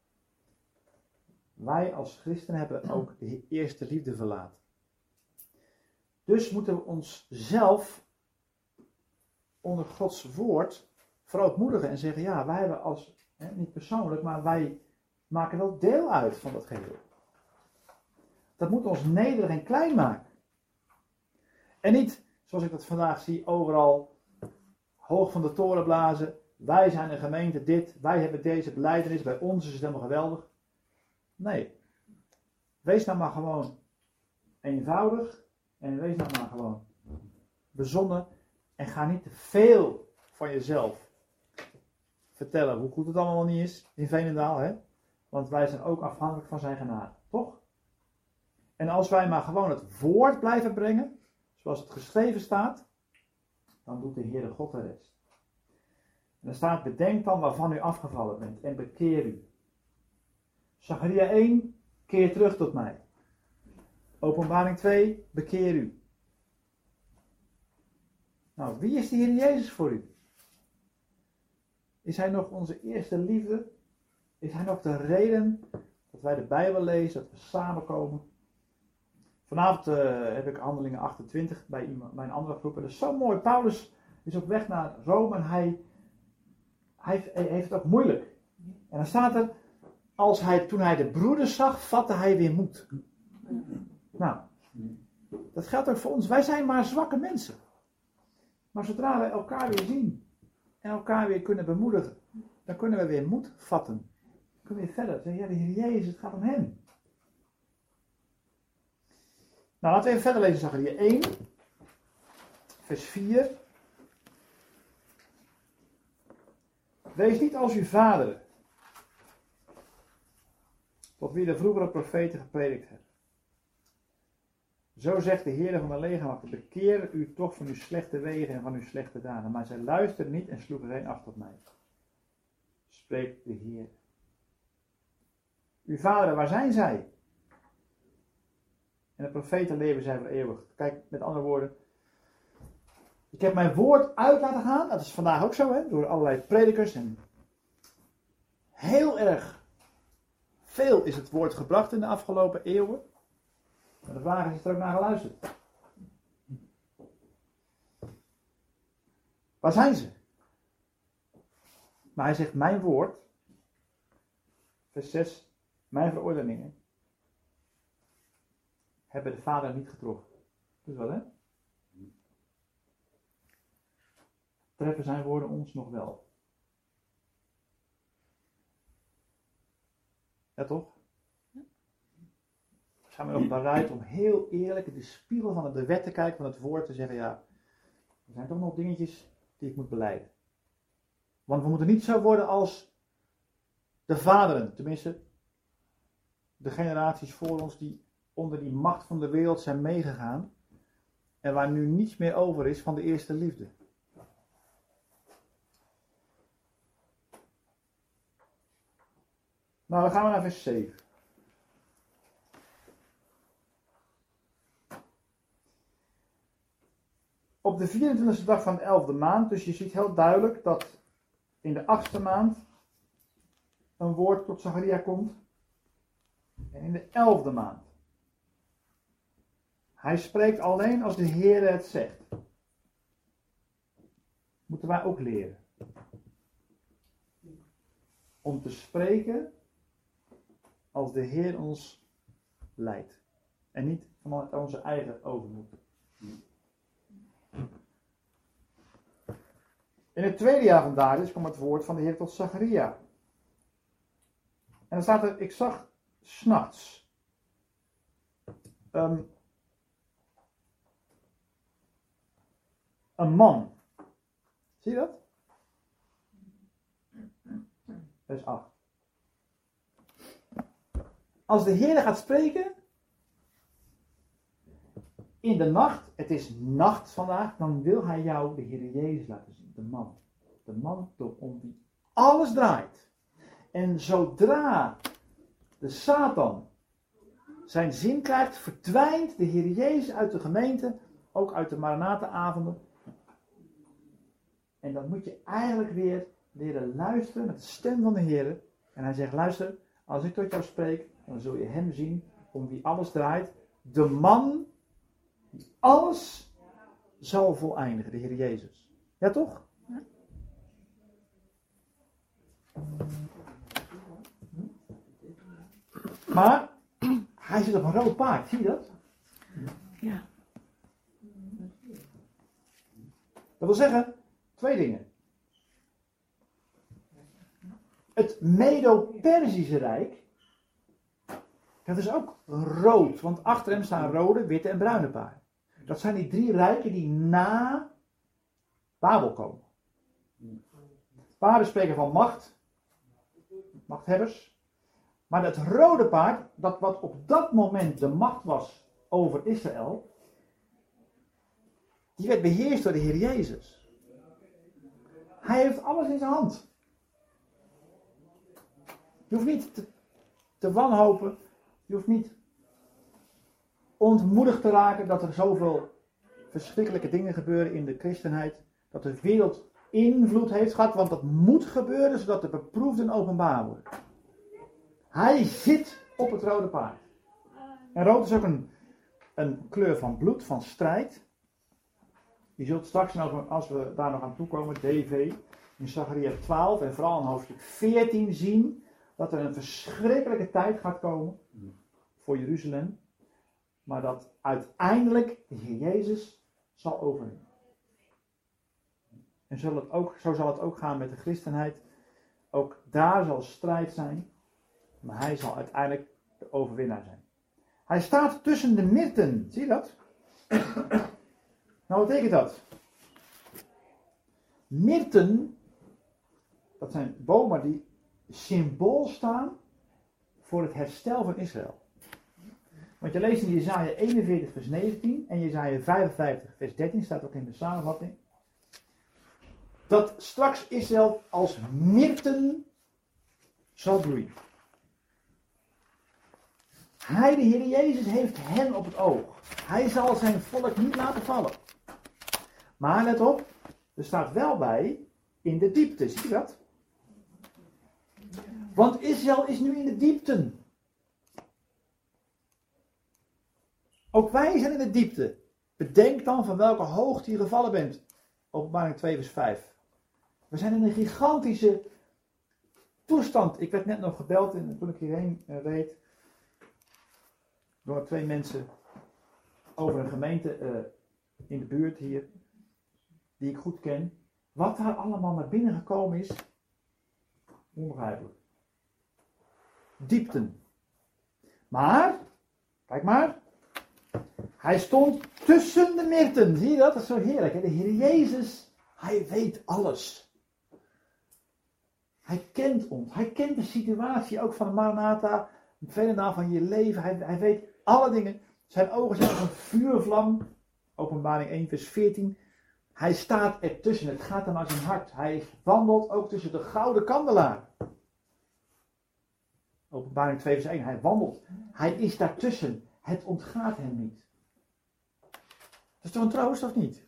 Wij als christenen hebben ook de eerste liefde verlaten. Dus moeten we onszelf onder Gods woord verootmoedigen en zeggen, ja, wij hebben niet persoonlijk, maar wij maken wel deel uit van dat geheel. Dat moet ons nederig en klein maken. En niet, zoals ik dat vandaag zie, overal hoog van de toren blazen wij zijn een gemeente dit, wij hebben deze belijdenis, bij ons is het helemaal geweldig. Nee. Wees nou maar gewoon eenvoudig en wees nou maar gewoon bezonnen en ga niet te veel van jezelf vertellen hoe goed het allemaal niet is in Veenendaal, hè? Want wij zijn ook afhankelijk van zijn genade, toch? En als wij maar gewoon het woord blijven brengen, zoals het geschreven staat, dan doet de Heere God de rest. En er staat, bedenk dan waarvan u afgevallen bent en bekeer u. Zacharia 1, keer terug tot mij. Openbaring 2, bekeer u. Nou, wie is de Heer Jezus voor u? Is hij nog onze eerste liefde? Is hij nog de reden dat wij de Bijbel lezen, dat we samenkomen? Vanavond heb ik Handelingen 28 bij een andere groep. En dat is zo mooi. Paulus is op weg naar Rome en hij heeft het ook moeilijk. En dan staat er, toen hij de broeders zag, vatte hij weer moed. Nou, dat geldt ook voor ons. Wij zijn maar zwakke mensen. Maar zodra wij elkaar weer zien en elkaar weer kunnen bemoedigen, dan kunnen we weer moed vatten. Dan kunnen we weer verder. Zeggen, ja, de Heer Jezus, het gaat om hem. Nou, laten we even verder lezen, Zacharia 1, vers 4. Wees niet als uw vader, tot wie de vroegere profeten gepredikt hebben. Zo zegt de Heer van de legermachten, bekeer u toch van uw slechte wegen en van uw slechte daden. Maar zij luisterden niet en sloegen geen acht op mij. Spreekt de Heer. Uw vaderen, waar zijn zij? En de profeten leven zij voor eeuwig. Kijk, met andere woorden. Ik heb mijn woord uit laten gaan. Dat is vandaag ook zo, hè, door allerlei predikers. En heel erg veel is het woord gebracht in de afgelopen eeuwen. Maar de vraag is er ook naar geluisterd. Waar zijn ze? Maar hij zegt, mijn woord, vers 6, mijn veroordelingen, hebben de Vader niet getroffen. Dus wat, hè? Treffen zijn woorden ons nog wel? Ja, toch? Zijn we nog bereid om heel eerlijk in de spiegel van de wet te kijken, van het woord te zeggen, ja, er zijn toch nog dingetjes die ik moet belijden. Want we moeten niet zo worden als de vaderen, tenminste de generaties voor ons die onder die macht van de wereld zijn meegegaan en waar nu niets meer over is van de eerste liefde. Nou, dan gaan we naar vers 7. Op de 24e dag van de 11e maand, dus je ziet heel duidelijk dat in de 8e maand een woord tot Zacharia komt. En in de 11e maand. Hij spreekt alleen als de Heere het zegt. Moeten wij ook leren. Om te spreken als de Heer ons leidt. En niet vanuit onze eigen overmoed. In het tweede jaar van Darius kwam het woord van de Heer tot Zacharia. En dan staat er, ik zag 's nachts een man. Zie je dat? Vers 8. Als de Heer gaat spreken in de nacht, het is nacht vandaag, dan wil hij jou de Heer Jezus laten zien. De man. De man om wie alles draait. En zodra de Satan zijn zin krijgt, verdwijnt de Heer Jezus uit de gemeente, ook uit de Maranatha-avonden. En dan moet je eigenlijk weer leren luisteren met de stem van de Heer. En hij zegt, luister, als ik tot jou spreek, dan zul je hem zien om wie alles draait. De man die alles zal voleindigen, de Heer Jezus. Ja toch? Ja. Maar hij zit op een rood paard, zie je dat? Ja. Dat wil zeggen, twee dingen. Het Medo-Perzische Rijk, dat is ook rood, want achter hem staan rode, witte en bruine paarden. Dat zijn die 3 rijken die na Babel komen. Paarden spreken van macht, machthebbers. Maar het rode paard, dat wat op dat moment de macht was over Israël, die werd beheerst door de Heer Jezus. Hij heeft alles in zijn hand. Je hoeft niet te wanhopen. Je hoeft niet ontmoedigd te raken dat er zoveel verschrikkelijke dingen gebeuren in de christenheid. Dat de wereld invloed heeft gehad, want dat moet gebeuren zodat de beproefden openbaar worden. Hij zit op het rode paard. En rood is ook een kleur van bloed, van strijd. Je zult straks, als we daar nog aan toekomen, DV, in Zacharia 12 en vooral in hoofdstuk 14 zien dat er een verschrikkelijke tijd gaat komen voor Jeruzalem. Maar dat uiteindelijk de Heer Jezus zal overwinnen. En zo zal het ook gaan met de christenheid. Ook daar zal strijd zijn. Maar hij zal uiteindelijk de overwinnaar zijn. Hij staat tussen de mirten. Zie je dat? Nou, wat betekent dat? Mirten, dat zijn bomen die symbool staan voor het herstel van Israël. Want je leest in Jesaja 41 vers 19 en Jesaja 55 vers 13, staat ook in de samenvatting, dat straks Israël als mirten zal bloeien. Hij, de Heer Jezus, heeft hen op het oog. Hij zal zijn volk niet laten vallen. Maar let op, er staat wel bij, in de diepte, zie je dat? Want Israël is nu in de diepten. Ook wij zijn in de diepte. Bedenk dan van welke hoogte je gevallen bent. Openbaring 2 vers 5. We zijn in een gigantische toestand. Ik werd net nog gebeld toen ik hierheen reed. Door 2 mensen over een gemeente in de buurt hier. Die ik goed ken. Wat daar allemaal naar binnen gekomen is. Onbegrijpelijk. Diepten. Maar, kijk maar. Hij stond tussen de mirten. Zie je dat? Dat is zo heerlijk. Hè? De Heer Jezus, hij weet alles. Hij kent ons. Hij kent de situatie ook van Maranatha. Vele dagen van je leven. Hij weet alle dingen. Zijn ogen zijn als een vuurvlam. Openbaring 1 vers 14. Hij staat ertussen. Het gaat hem uit zijn hart. Hij wandelt ook tussen de gouden kandelaar. Openbaring 2 vers 1. Hij wandelt. Hij is daartussen. Het ontgaat hem niet. Dat is toch een troost of niet?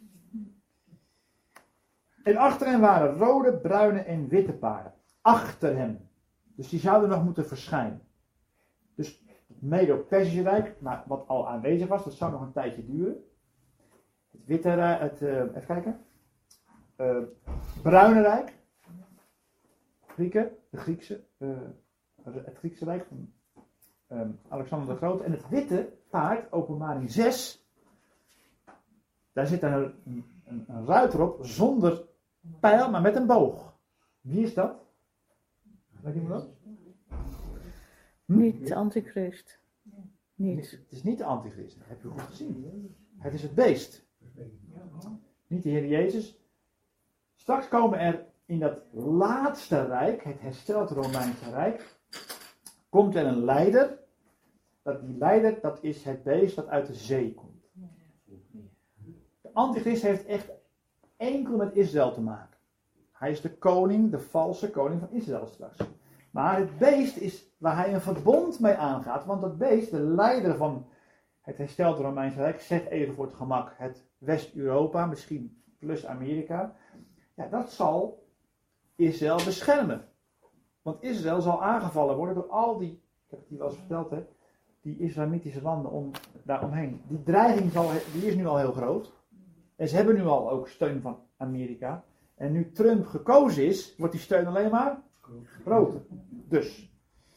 En achter hem waren rode, bruine en witte paarden. Achter hem. Dus die zouden nog moeten verschijnen. Dus het Medo-Perzische Rijk, maar wat al aanwezig was, dat zou nog een tijdje duren. Het witte Rijk, even kijken. Bruine Rijk. Grieken, het Griekse Rijk van Alexander de Grote. En het witte paard, Openbaring 6. Daar zit een ruiter op zonder pijl, maar met een boog. Wie is dat? Weet iemand dat? Niet de antichrist. Niet. Het is niet de antichrist. Dat heb je goed gezien. Het is het beest. Niet de Heer Jezus. Straks komen er in dat laatste rijk, het herstelde Romeinse Rijk, komt er een leider. Die leider, dat is het beest dat uit de zee komt. De antichrist heeft echt enkel met Israël te maken. Hij is de koning, de valse koning van Israël straks. Maar het beest is waar hij een verbond mee aangaat. Want dat beest, de leider van het herstelde Romeinse Rijk, zeg even voor het gemak het West-Europa, misschien plus Amerika. Ja, dat zal Israël beschermen. Want Israël zal aangevallen worden door al die, ik heb het hier wel eens verteld, hè, die islamitische landen daaromheen. Die dreiging die is nu al heel groot. En ze hebben nu al ook steun van Amerika. En nu Trump gekozen is, wordt die steun alleen maar groter. Dus,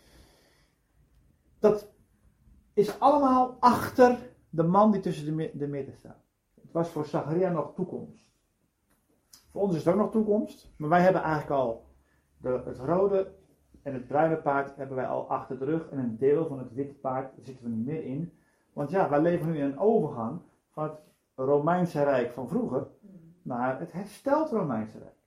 dat is allemaal achter de man die tussen de midden staat. Het was voor Zacharia nog toekomst. Voor ons is het ook nog toekomst. Maar wij hebben eigenlijk al Het rode en het bruine paard hebben wij al achter de rug. En een deel van het witte paard zitten we niet meer in. Want ja, wij leven nu in een overgang van het Romeinse Rijk van vroeger naar het hersteld Romeinse Rijk.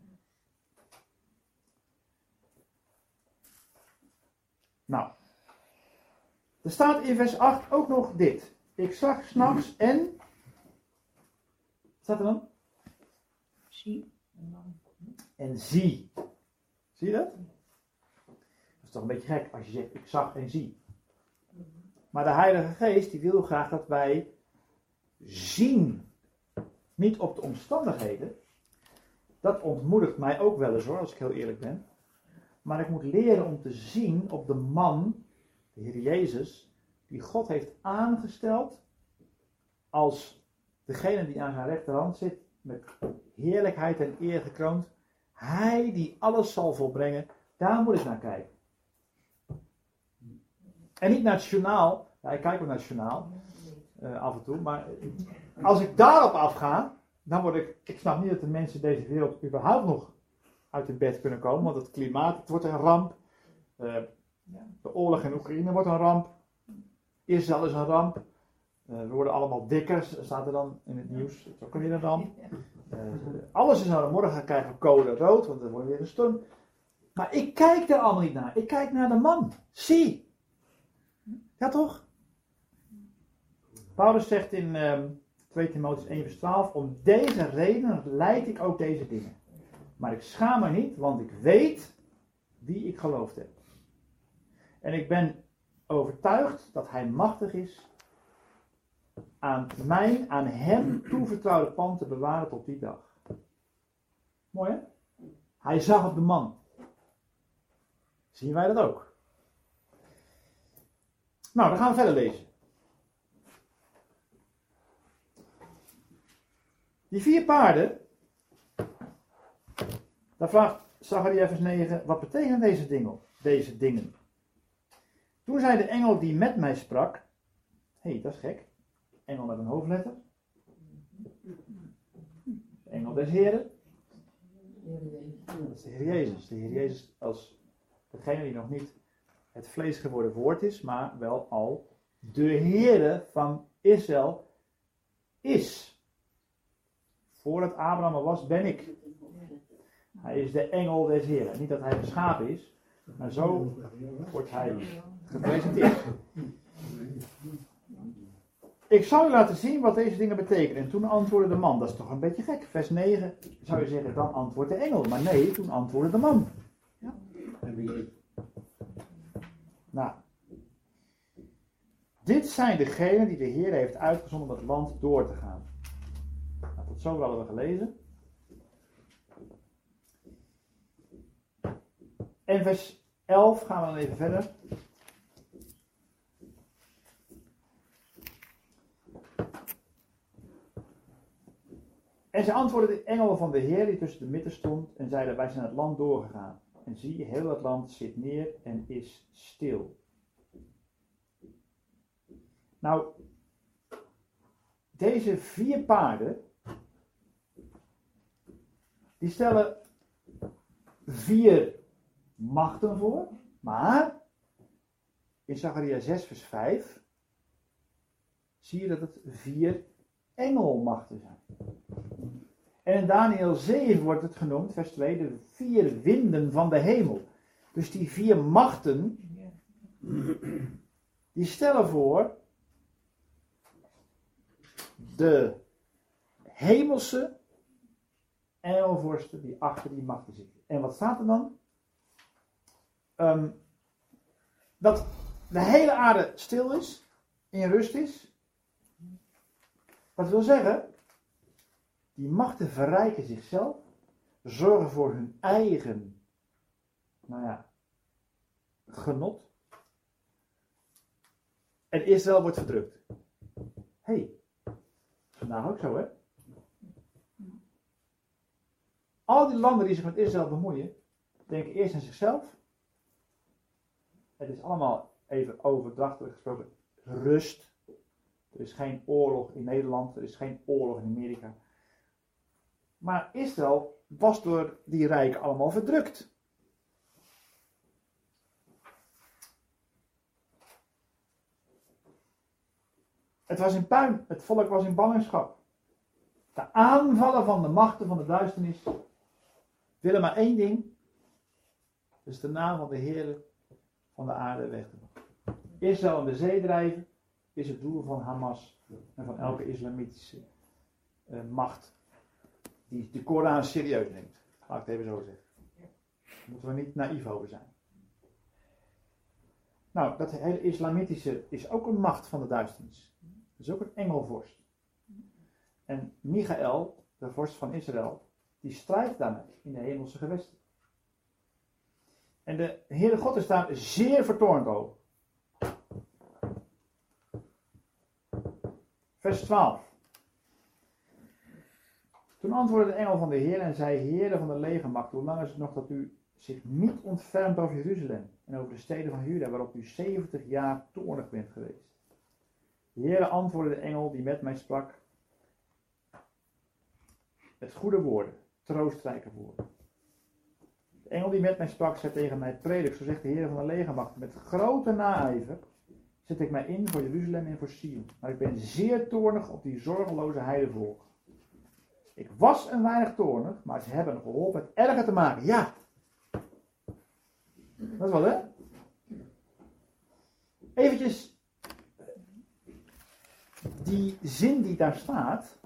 Nou, er staat in vers 8 ook nog dit. Ik zag 's nachts en... Wat staat er dan? Zie. En zie. Zie je dat? Dat is toch een beetje gek als je zegt ik zag en zie. Maar de Heilige Geest die wil graag dat wij zien. Niet op de omstandigheden. Dat ontmoedigt mij ook wel eens hoor, als ik heel eerlijk ben. Maar ik moet leren om te zien op de man, de Heer Jezus, die God heeft aangesteld als degene die aan zijn rechterhand zit, met heerlijkheid en eer gekroond. Hij die alles zal volbrengen, daar moet ik naar kijken. En niet naar het journaal. Ja, ik kijk wel naar het journaal. Af en toe. Maar als ik daarop afga, dan word ik snap niet dat de mensen in deze wereld überhaupt nog uit hun bed kunnen komen. Want het klimaat, het wordt een ramp. De oorlog in Oekraïne wordt een ramp. Israël is een ramp. We worden allemaal dikker, staat er dan in het nieuws. Dat is ook weer een ramp. Alles is een ramp. Morgen krijgen we code rood, want er wordt weer een storm. Maar ik kijk daar allemaal niet naar. Ik kijk naar de man. Zie. Ja toch? Paulus zegt in 2 Timotheüs 1 vers 12. Om deze reden leid ik ook deze dingen. Maar ik schaam me niet, want ik weet wie ik geloofd heb. En ik ben overtuigd dat hij machtig is aan hem toevertrouwde pand te bewaren tot die dag. Mooi hè? Hij zag op de man. Zien wij dat ook? Nou, dan gaan we verder lezen. Die 4 paarden. Daar vraagt Zacharia vers 9. Wat betekenen deze dingen? Toen zei de engel die met mij sprak. Hé, dat is gek. Engel met een hoofdletter. De engel des Heren. Dat is de Heer Jezus. De Heer Jezus als degene die nog niet het vlees geworden woord is, maar wel al de Heere van Israël is. Voordat Abraham er was, ben ik. Hij is de engel des Heren. Niet dat hij geschapen is, maar zo wordt hij gepresenteerd. Ik zal u laten zien wat deze dingen betekenen. En toen antwoordde de man. Dat is toch een beetje gek. Vers 9 zou je zeggen, dan antwoordt de engel. Maar nee, toen antwoordde de man. Ja. Nou. Dit zijn degenen die de Heer heeft uitgezonden om het land door te gaan. Nou, tot zover hadden we gelezen. En vers 11 gaan we dan even verder. En ze antwoordde de engel van de Heer die tussen de midden stond en zeiden, wij zijn het land doorgegaan. En zie, heel het land zit neer en is stil. Nou, deze 4 paarden, die stellen 4 machten voor, maar in Zacharia 6 vers 5 zie je dat het 4 engelmachten zijn. En in Daniel 7 wordt het genoemd, vers 2, de 4 winden van de hemel. Dus die 4 machten, die stellen voor de hemelse engelvorsten die achter die machten zitten. En wat staat er dan? Dat de hele aarde stil is, in rust is. Dat wil zeggen, die machten verrijken zichzelf, zorgen voor hun eigen, genot. En Israël wordt verdrukt. Hé, vandaag ook zo hè. Al die landen die zich met Israël bemoeien, denken eerst aan zichzelf. Het is allemaal even overdrachtelijk gesproken rust. Er is geen oorlog in Nederland, er is geen oorlog in Amerika. Maar Israël was door die rijken allemaal verdrukt. Het was in puin, het volk was in ballingschap. De aanvallen van de machten van de duisternis willen maar één ding. Dus de naam van de Heer van de aarde weg te doen. Israël in de zee drijven is het doel van Hamas en van elke islamitische macht die de Koran serieus neemt. Laat ik het even zo zeggen. Daar moeten we niet naïef over zijn. Nou, dat hele islamitische is ook een macht van de duisternis. Dat is ook een engelvorst. En Michael, de vorst van Israël, die strijdt daarmee in de hemelse gewesten. En de Heere God is daar zeer vertoornd over. Vers 12. Toen antwoordde de engel van de Heer en zei: Heere van de legermacht, hoe lang is het nog dat u zich niet ontfermt over Jeruzalem en over de steden van Juda, waarop u 70 jaar toornig bent geweest? De Heere antwoordde de engel die met mij sprak met goede woorden, troostrijke woorden. De engel die met mij sprak zei tegen mij: predik, zo zegt de Heer van de legermacht, met grote naijver zet ik mij in voor Jeruzalem en voor Sion. Maar ik ben zeer toornig op die zorgeloze heidevolk. Ik was een weinig toornig, maar ze hebben geholpen het erger te maken. Ja. Dat is wat, hè? Eventjes die zin die daar staat,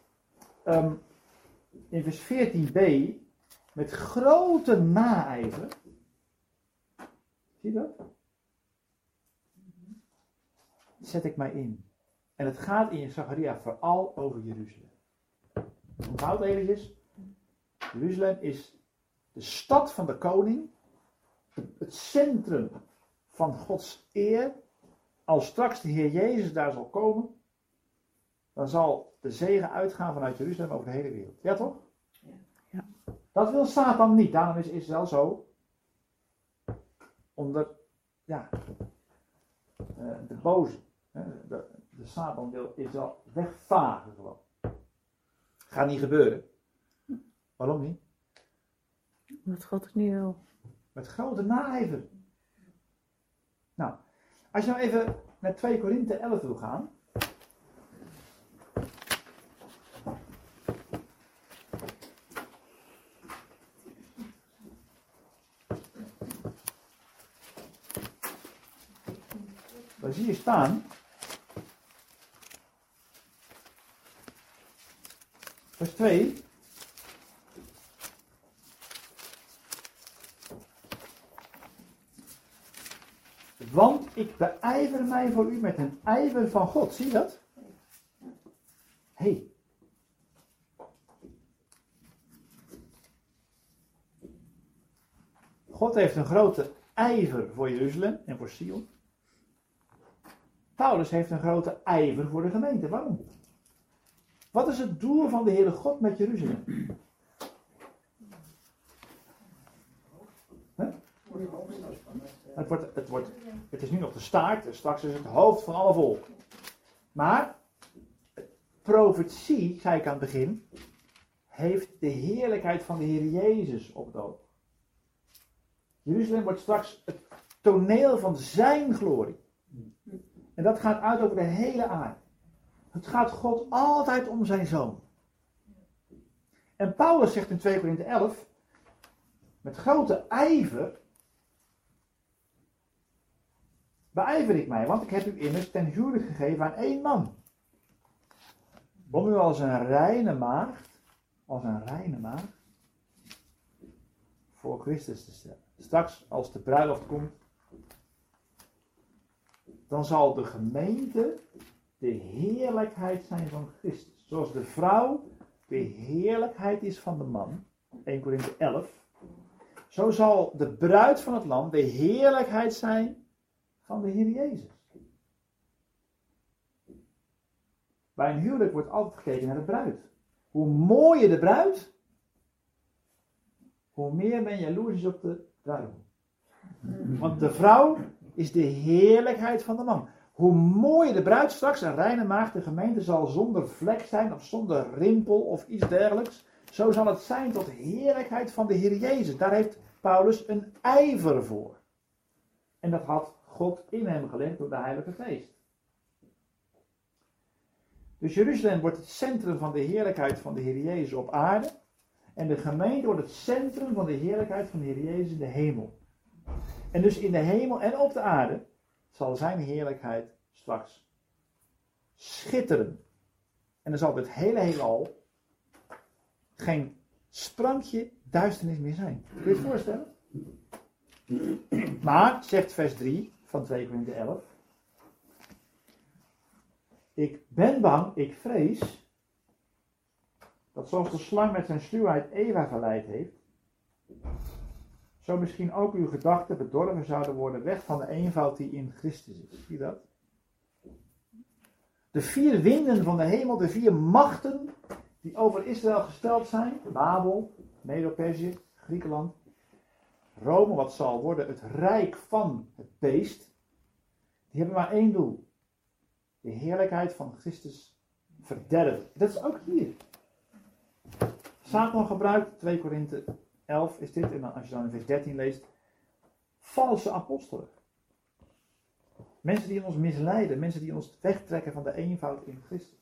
in vers 14b, met grote naijver. Zie je dat? Zet ik mij in. En het gaat in Zacharia vooral over Jeruzalem. Onthoud eventjes. Jeruzalem is de stad van de koning. Het centrum van Gods eer. Als straks de Heer Jezus daar zal komen, dan zal de zegen uitgaan vanuit Jeruzalem over de hele wereld. Ja toch? Ja. Dat wil Satan niet. Daarom is Israël zo onder de boze. De Satan wil Israël wegvagen gewoon. Gaat niet gebeuren. Waarom niet? Omdat God het niet wil. Met grote naijver. Nou, als je nou even naar 2 Korinthe 11 wil gaan. Dan zie je staan. Vers 2. Want ik beijver mij voor u met een ijver van God. Zie je dat? Hey. God heeft een grote ijver voor Jeruzalem en voor Sion. Paulus heeft een grote ijver voor de gemeente. Waarom? Wat is het doel van de Heere God met Jeruzalem? Het is nu nog de staart en straks is het hoofd van alle volken. Maar profetie, zei ik aan het begin, heeft de heerlijkheid van de Heer Jezus op het oog. Jeruzalem wordt straks het toneel van zijn glorie. En dat gaat uit over de hele aarde. Het gaat God altijd om zijn zoon. En Paulus zegt in 2 Korinthe 11, met grote ijver beijver ik mij, want ik heb u immers ten huwelijk gegeven aan 1 man. Om u als een reine maagd voor Christus te stellen. Straks, als de bruiloft komt, dan zal de gemeente de heerlijkheid zijn van Christus. Zoals de vrouw de heerlijkheid is van de man, 1 Korinthe 11, zo zal de bruid van het lam de heerlijkheid zijn van de Heer Jezus. Bij een huwelijk wordt altijd gekeken naar de bruid. Hoe mooier de bruid, hoe meer men jaloers is op de bruidegom. Want de vrouw is de heerlijkheid van de man. Hoe mooier de bruid straks, een reine maagd, de gemeente zal zonder vlek zijn of zonder rimpel of iets dergelijks. Zo zal het zijn tot heerlijkheid van de Heer Jezus. Daar heeft Paulus een ijver voor. En dat had God in hem gelegd door de Heilige Geest. Dus Jeruzalem wordt het centrum van de heerlijkheid van de Heer Jezus op aarde. En de gemeente wordt het centrum van de heerlijkheid van de Heer Jezus in de hemel. En dus in de hemel en op de aarde zal zijn heerlijkheid straks schitteren. En dan zal het hele heelal geen sprankje duisternis meer zijn. Kun je het voorstellen? Maar, zegt vers 3 van 2 Korinthe 11. Ik ben bang, ik vrees, dat zoals de slang met zijn sluwheid Eva verleid heeft, zo misschien ook uw gedachten bedorven zouden worden weg van de eenvoud die in Christus is. Zie je dat? De 4 winden van de hemel, de 4 machten die over Israël gesteld zijn, Babel, Medo-Perzië, Griekenland, Rome, wat zal worden het rijk van het beest, die hebben maar één doel. De heerlijkheid van Christus verderven. Dat is ook hier. Satan gebruikt, 2 Korinthe 11 is dit, en dan, als je dan in vers 13 leest, valse apostelen. Mensen die ons misleiden, mensen die ons wegtrekken van de eenvoud in Christus.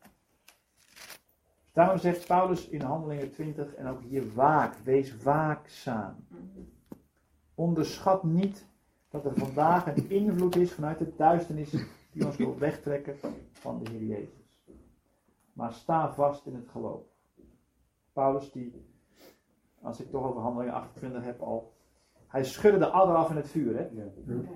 Daarom zegt Paulus in Handelingen 20 en ook hier waak, wees waakzaam. Onderschat niet dat er vandaag een invloed is vanuit de duisternis die ons wil wegtrekken van de Heer Jezus. Maar sta vast in het geloof. Paulus die, als ik toch over Handelingen 28 heb al, hij schudde de adder af in het vuur. Hè? Ja.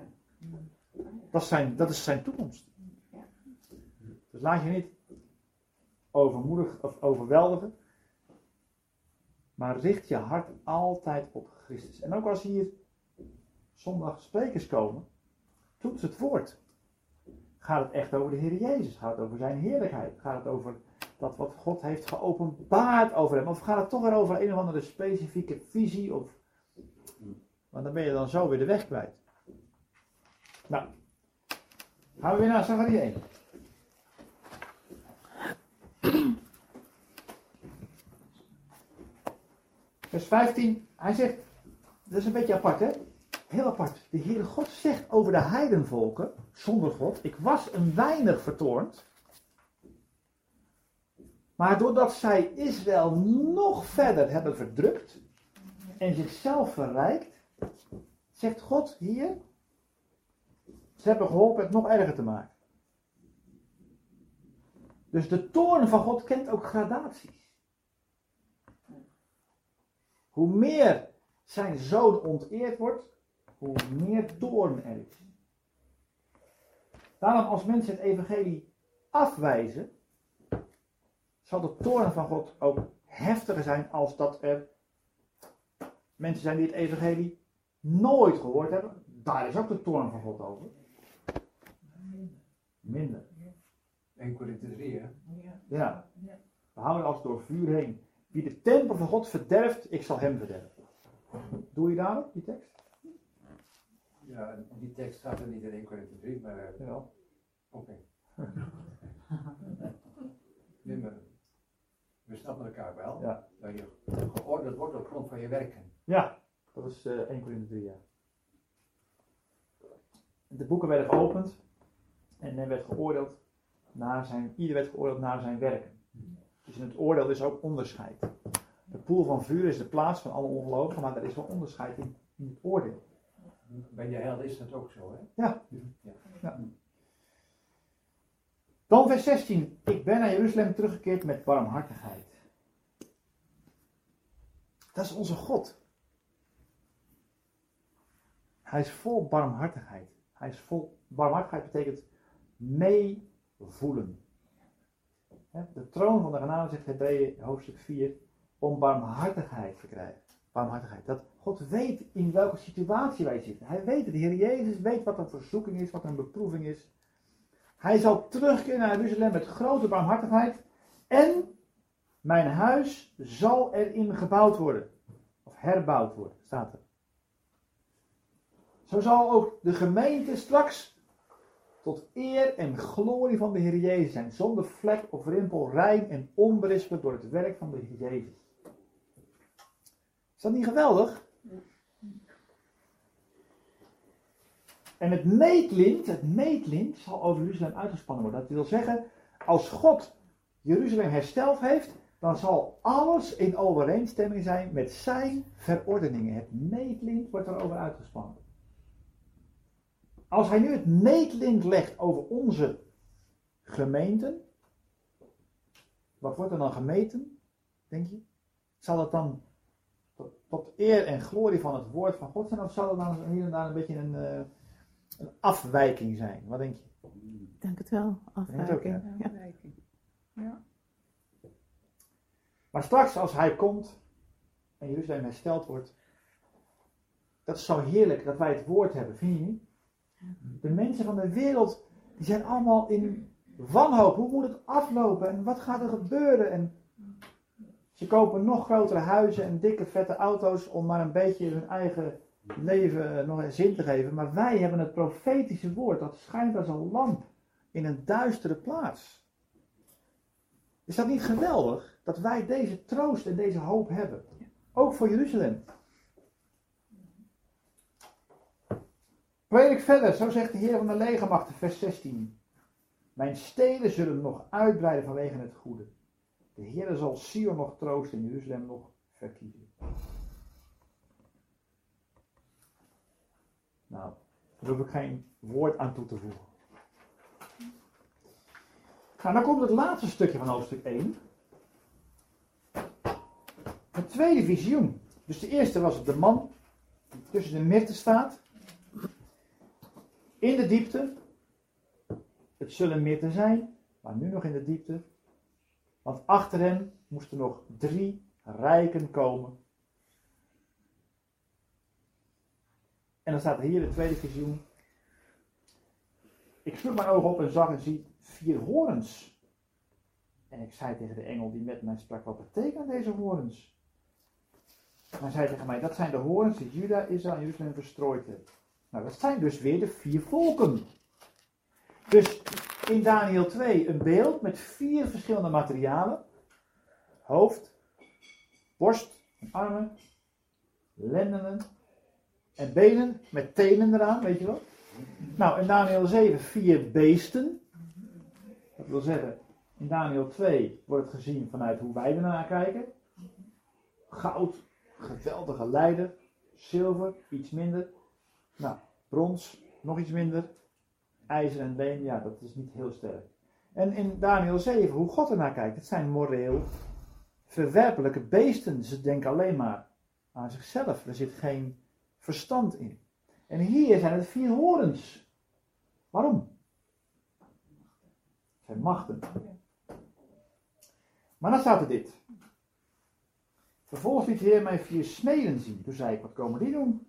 Dat is zijn toekomst. Dus laat je niet overmoedig of overweldigen. Maar richt je hart altijd op Christus. En ook als hier zondag sprekers komen, toets het woord. Gaat het echt over de Heer Jezus? Gaat het over zijn heerlijkheid? Gaat het over dat wat God heeft geopenbaard over hem? Of gaat het toch weer over een of andere specifieke visie? Want dan ben je dan zo weer de weg kwijt. Nou, gaan we weer naar Zacharia 1. Vers 15, hij zegt, dat is een beetje apart hè? Heel apart. De Heere God zegt over de heidenvolken, zonder God, ik was een weinig vertoornd. Maar doordat zij Israël nog verder hebben verdrukt en zichzelf verrijkt, zegt God hier, ze hebben geholpen het nog erger te maken. Dus de toorn van God kent ook gradaties. Hoe meer zijn zoon onteerd wordt, hoe meer toorn er is. Daarom als mensen het evangelie afwijzen, zal de toorn van God ook heftiger zijn als dat er mensen zijn die het evangelie nooit gehoord hebben. Daar is ook de toorn van God over. Minder. 1 Korinthe 3, hè? Ja. We houden als door vuur heen. Wie de tempel van God verderft, ik zal hem verderven. Doe je daarop, die tekst? Ja, die tekst staat er niet in 1 Korinthe 3, maar... Ja. Oké. Nee, maar we snappen elkaar wel. Ja. Dat je geoordeeld wordt op grond van je werken. Ja, dat is 1 Korinthe 3, ja. De boeken werden geopend en men werd geoordeeld ieder werd geoordeeld naar zijn werken. Dus in het oordeel is ook onderscheid. De poel van vuur is de plaats van alle ongelovigen, maar er is wel onderscheid in het oordeel. Bij je held is dat ook zo, hè? Ja. Dan vers 16. Ik ben naar Jeruzalem teruggekeerd met barmhartigheid. Dat is onze God. Hij is vol barmhartigheid. Barmhartigheid betekent meevoelen. De troon van de genade, zegt Hebreeën hoofdstuk 4, om barmhartigheid te krijgen. Barmhartigheid. Dat God weet in welke situatie wij zitten. Hij weet het. De Heer Jezus weet wat een verzoeking is, wat een beproeving is. Hij zal terugkeren naar Jeruzalem met grote barmhartigheid. En mijn huis zal erin gebouwd worden. Of herbouwd worden, staat er. Zo zal ook de gemeente straks tot eer en glorie van de Heer Jezus zijn. Zonder vlek of rimpel, rein en onberispelijk door het werk van de Heer Jezus. Is dat niet geweldig? En het meetlint zal over Jeruzalem uitgespannen worden. Dat wil zeggen, als God Jeruzalem hersteld heeft, dan zal alles in overeenstemming zijn met zijn verordeningen. Het meetlint wordt erover uitgespannen. Als hij nu het meetlint legt over onze gemeenten, wat wordt er dan gemeten, denk je? Zal het dan tot eer en glorie van het woord van God zijn, of zal het dan hier en daar een beetje een afwijking zijn? Wat denk je? Ik denk het wel, afwijking. Ja. Ja. Maar straks als hij komt en Jeruzalem hersteld wordt, dat is zo heerlijk dat wij het woord hebben, vind je niet? De mensen van de wereld, die zijn allemaal in wanhoop. Hoe moet het aflopen en wat gaat er gebeuren? En ze kopen nog grotere huizen en dikke vette auto's om maar een beetje hun eigen leven nog eens zin te geven. Maar wij hebben het profetische woord, dat schijnt als een lamp in een duistere plaats. Is dat niet geweldig dat wij deze troost en deze hoop hebben? Ook voor Jeruzalem. Predik verder, zo zegt de Heer van de legermachten, vers 16. Mijn steden zullen nog uitbreiden vanwege het goede. De Heer zal Sion nog troosten en Jeruzalem nog verkiezen. Nou, daar hoef ik geen woord aan toe te voegen. Nou, dan komt het laatste stukje van hoofdstuk 1. Het tweede visioen. Dus de eerste was de man die tussen de myrten staat. In de diepte. Het zullen myrten zijn, maar nu nog in de diepte. Want achter hem moesten nog 3 rijken komen. En dan staat er hier het tweede visioen. Ik sloeg mijn ogen op en zag en zie 4 horens. En ik zei tegen de engel die met mij sprak, wat betekenen deze horens? Hij zei tegen mij, dat zijn de horens die Juda, Israël en Jeruzalem verstrooid hebben. Nou, dat zijn dus weer de 4 volken. Dus in Daniel 2 een beeld met 4 verschillende materialen. Hoofd, borst en armen, lendenen en benen met tenen eraan, weet je wel. Nou, in Daniel 7 4 beesten. Dat wil zeggen, in Daniel 2 wordt het gezien vanuit hoe wij ernaar kijken. Goud, geweldige leider. Zilver, iets minder. Nou, brons, nog iets minder. IJzer en leem, ja, dat is niet heel sterk. En in Daniel 7, hoe God ernaar kijkt, het zijn moreel verwerpelijke beesten. Ze denken alleen maar aan zichzelf. Er zit geen verstand in. En hier zijn het 4 horens. Waarom? Het zijn machten. Maar dan staat er dit. Vervolgens liet de Heer mij 4 smeden zien. Toen zei ik, wat komen die doen?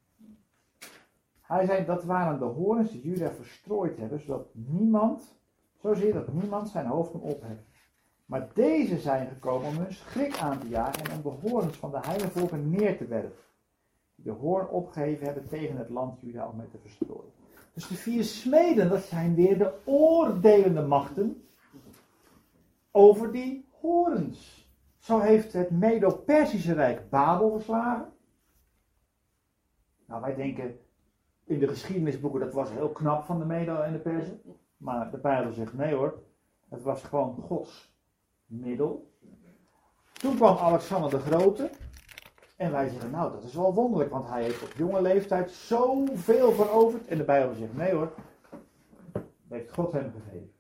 Hij zei, dat waren de horens die Juda verstrooid hebben, zodat niemand, zozeer dat niemand zijn hoofd kon opheffen. Maar deze zijn gekomen om hun schrik aan te jagen en om de horens van de heilige volken neer te werpen. Die de hoorn opgeheven hebben tegen het land Juda om mee te verstrooien. Dus de 4 smeden, dat zijn weer de oordelende machten over die horens. Zo heeft het Medo-Persische Rijk Babel verslagen. Nou, wij denken in de geschiedenisboeken dat was heel knap van de Medo en de Perzen. Maar de Bijbel zegt nee hoor. Het was gewoon Gods middel. Toen kwam Alexander de Grote. En wij zeggen nou dat is wel wonderlijk. Want hij heeft op jonge leeftijd zoveel veroverd. En de Bijbel zegt nee hoor. Dat heeft God hem gegeven.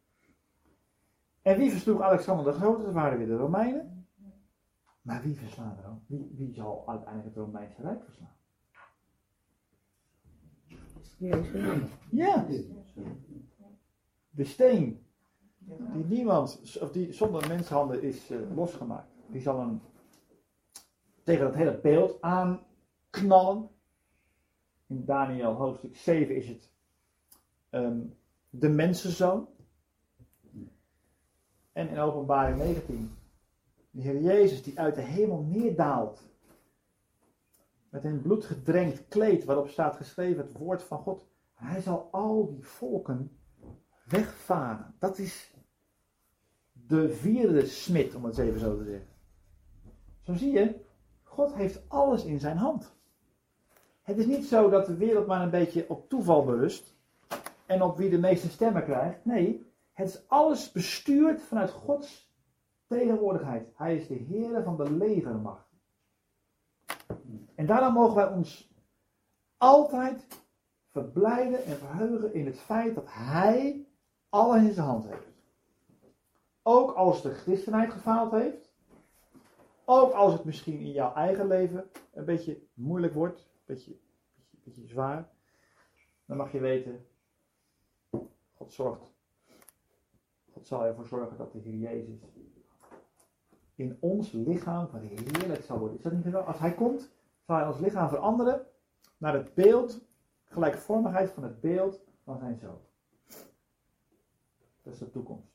En wie versloeg Alexander de Grote? Dat waren weer de Romeinen. Maar wie verslaan er ook? Wie zal uiteindelijk het Romeinse Rijk verslaan? Jezus. Ja. De steen die niemand, of die zonder menshanden is losgemaakt. Die zal hem tegen dat hele beeld aanknallen. In Daniel hoofdstuk 7 is het de mensenzoon. En in Openbaring 19 de Heer Jezus die uit de hemel neerdaalt. Met een bloed gedrenkt kleed waarop staat geschreven het woord van God. Hij zal al die volken wegvaren. Dat is de 4e smid, om het even zo te zeggen. Zo zie je, God heeft alles in zijn hand. Het is niet zo dat de wereld maar een beetje op toeval berust. En op wie de meeste stemmen krijgt. Nee, Het is alles bestuurd vanuit Gods tegenwoordigheid. Hij is de Heer van de legermacht. En daarom mogen wij ons altijd verblijden en verheugen in het feit dat Hij alles in zijn hand heeft. Ook als de christenheid gefaald heeft. Ook als het misschien in jouw eigen leven een beetje moeilijk wordt. Een beetje zwaar. Dan mag je weten. God zorgt. God zal ervoor zorgen dat de Heer Jezus in ons lichaam verheerlijkt zal worden. Is dat niet geweldig? Als Hij komt, zal Hij ons lichaam veranderen naar het beeld, gelijkvormigheid van het beeld van zijn Zoon. Dat is de toekomst.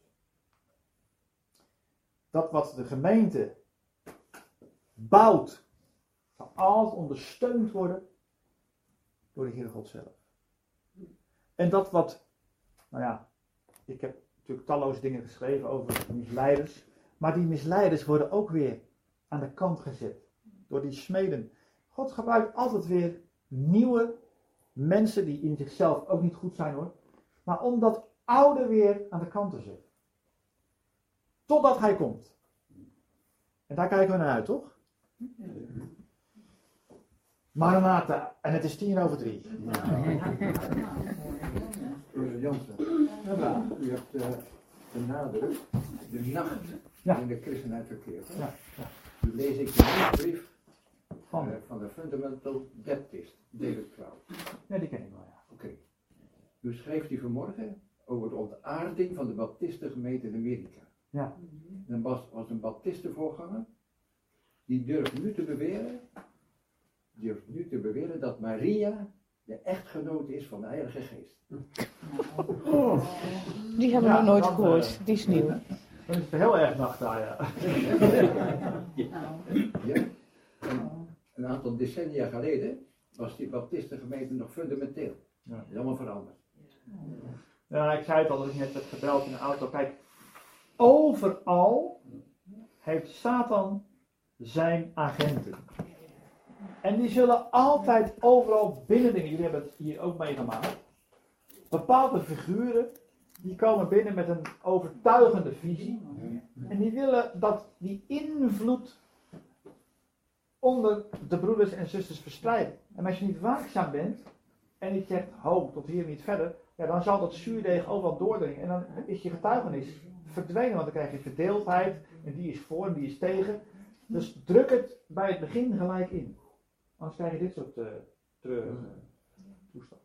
Dat wat de gemeente bouwt, zal altijd ondersteund worden door de Heer God zelf. En dat wat, ik heb natuurlijk talloze dingen geschreven over misleiders, maar die misleiders worden ook weer aan de kant gezet door die smeden. God gebruikt altijd weer nieuwe mensen die in zichzelf ook niet goed zijn hoor, maar om dat oude weer aan de kant te zetten. Totdat Hij komt. En daar kijken we naar uit, toch? Maranatha, en het is 3:10. Meneer Jansen, u hebt benadrukt de nacht in de christenheid verkeert. Ja. Nu lees ik de brief van de Fundamental Baptist, David Cloud. Ja, die ken ik wel, ja. Oké. U schreef die vanmorgen over de ontaarding van de baptistengemeente in Amerika. Ja. En was een baptistenvoorganger, die durft nu te beweren dat Maria de echtgenote is van de Heilige Geest. Die hebben we nog nooit gehoord. Die is nieuw. Dan is het heel erg nacht daar, ja. Ja. En een aantal decennia geleden was die baptistengemeente nog fundamenteel. Ja. Dat is allemaal veranderd. Ja, ik zei het al dat ik net heb gebeld in de auto. Kijk, overal heeft Satan zijn agenten. En die zullen altijd overal binnendringen. Jullie hebben het hier ook meegemaakt. Bepaalde figuren, die komen binnen met een overtuigende visie. En die willen dat die invloed onder de broeders en zusters verspreiden. En als je niet waakzaam bent, en je zegt, ho, tot hier niet verder, ja, dan zal dat zuurdeeg overal doordringen. En dan is je getuigenis verdwenen, want dan krijg je verdeeldheid. En die is voor en die is tegen. Dus druk het bij het begin gelijk in. Anders krijg je dit soort treurige toestanden.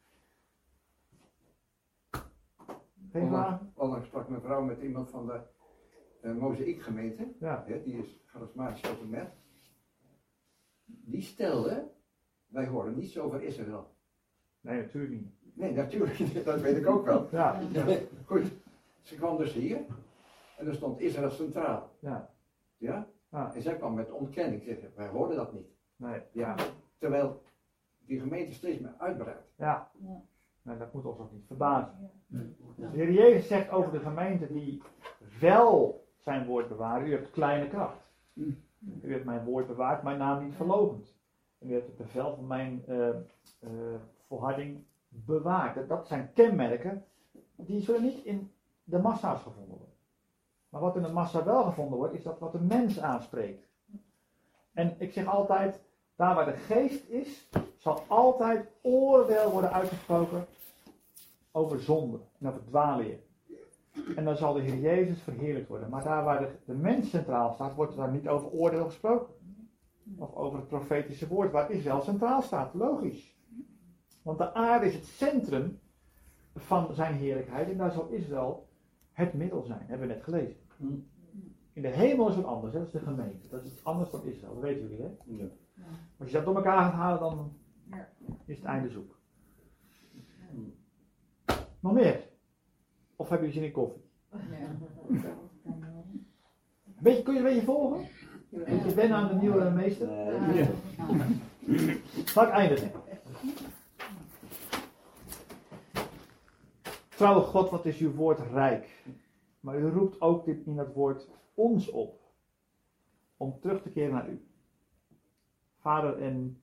Geen vraag? Onlangs sprak mijn vrouw met iemand van de Mozaïekgemeente. Ja. Die is charismatisch automat. Die stelde, wij horen niets over Israël. Nee, natuurlijk niet. Nee, natuurlijk niet. Dat weet ik ook wel. Ja. Goed. Ze kwam dus hier. En er stond Israël centraal. Ja. Ja? Ja. En zij kwam met ontkenning. Zeggen, wij hoorden dat niet. Nee. Ja. Terwijl die gemeente steeds meer uitbreidt. Ja. Nee, dat moet ons ook niet verbazen. De Heer Jezus zegt over de gemeente die wel zijn woord bewaren, u hebt kleine kracht. U hebt mijn woord bewaard, mijn naam niet verloochend. En u hebt het bevel van mijn volharding bewaard. Dat zijn kenmerken, die zullen niet in de massa's gevonden worden. Maar wat in de massa wel gevonden wordt, is dat wat de mens aanspreekt. En ik zeg altijd, daar waar de geest is, zal altijd oordeel worden uitgesproken over zonde en over dwaalleer. En dan zal de Heer Jezus verheerlijkt worden. Maar daar waar de mens centraal staat, wordt er daar niet over oordeel gesproken. Of over het profetische woord, waar Israël centraal staat. Logisch. Want de aarde is het centrum van zijn heerlijkheid. En daar zal Israël het middel zijn. Hebben we net gelezen. In de hemel is het anders. Dat is de gemeente. Dat is iets anders dan Israël. Dat weten jullie, hè? Ja. Als je dat door elkaar gaat halen, dan is het einde zoek. Nog meer? Of hebben jullie zin in koffie? Kun je een beetje volgen? Dat je bent aan de nieuwe meester? Zal ik eindigen? Trouwe God, wat is uw woord rijk. Maar u roept ook in dat woord ons op. Om terug te keren naar u. Vader, en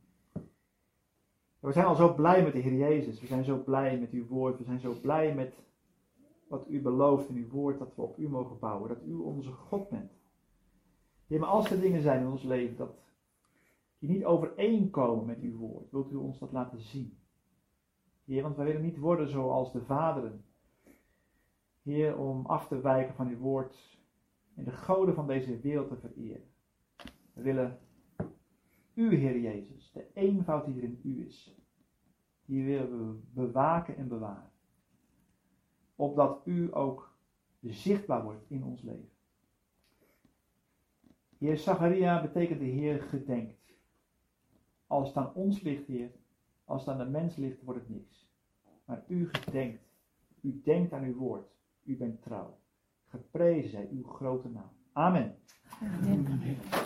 we zijn al zo blij met de Heer Jezus. We zijn zo blij met uw woord. We zijn zo blij met wat u belooft in uw woord, dat we op u mogen bouwen, dat u onze God bent. Heer, maar als er dingen zijn in ons leven dat die niet overeenkomen met uw woord, wilt u ons dat laten zien. Heer, want wij willen niet worden zoals de vaderen. Heer, om af te wijken van uw woord en de goden van deze wereld te vereren. We willen u, Heer Jezus, de eenvoud die er in u is, die willen we bewaken en bewaren. Opdat u ook zichtbaar wordt in ons leven. Heer, Zacharia betekent de Heer gedenkt. Als het aan ons ligt, Heer, als het aan de mens ligt, wordt het niks. Maar u gedenkt. U denkt aan uw woord. U bent trouw. Geprezen zij uw grote naam. Amen. Amen.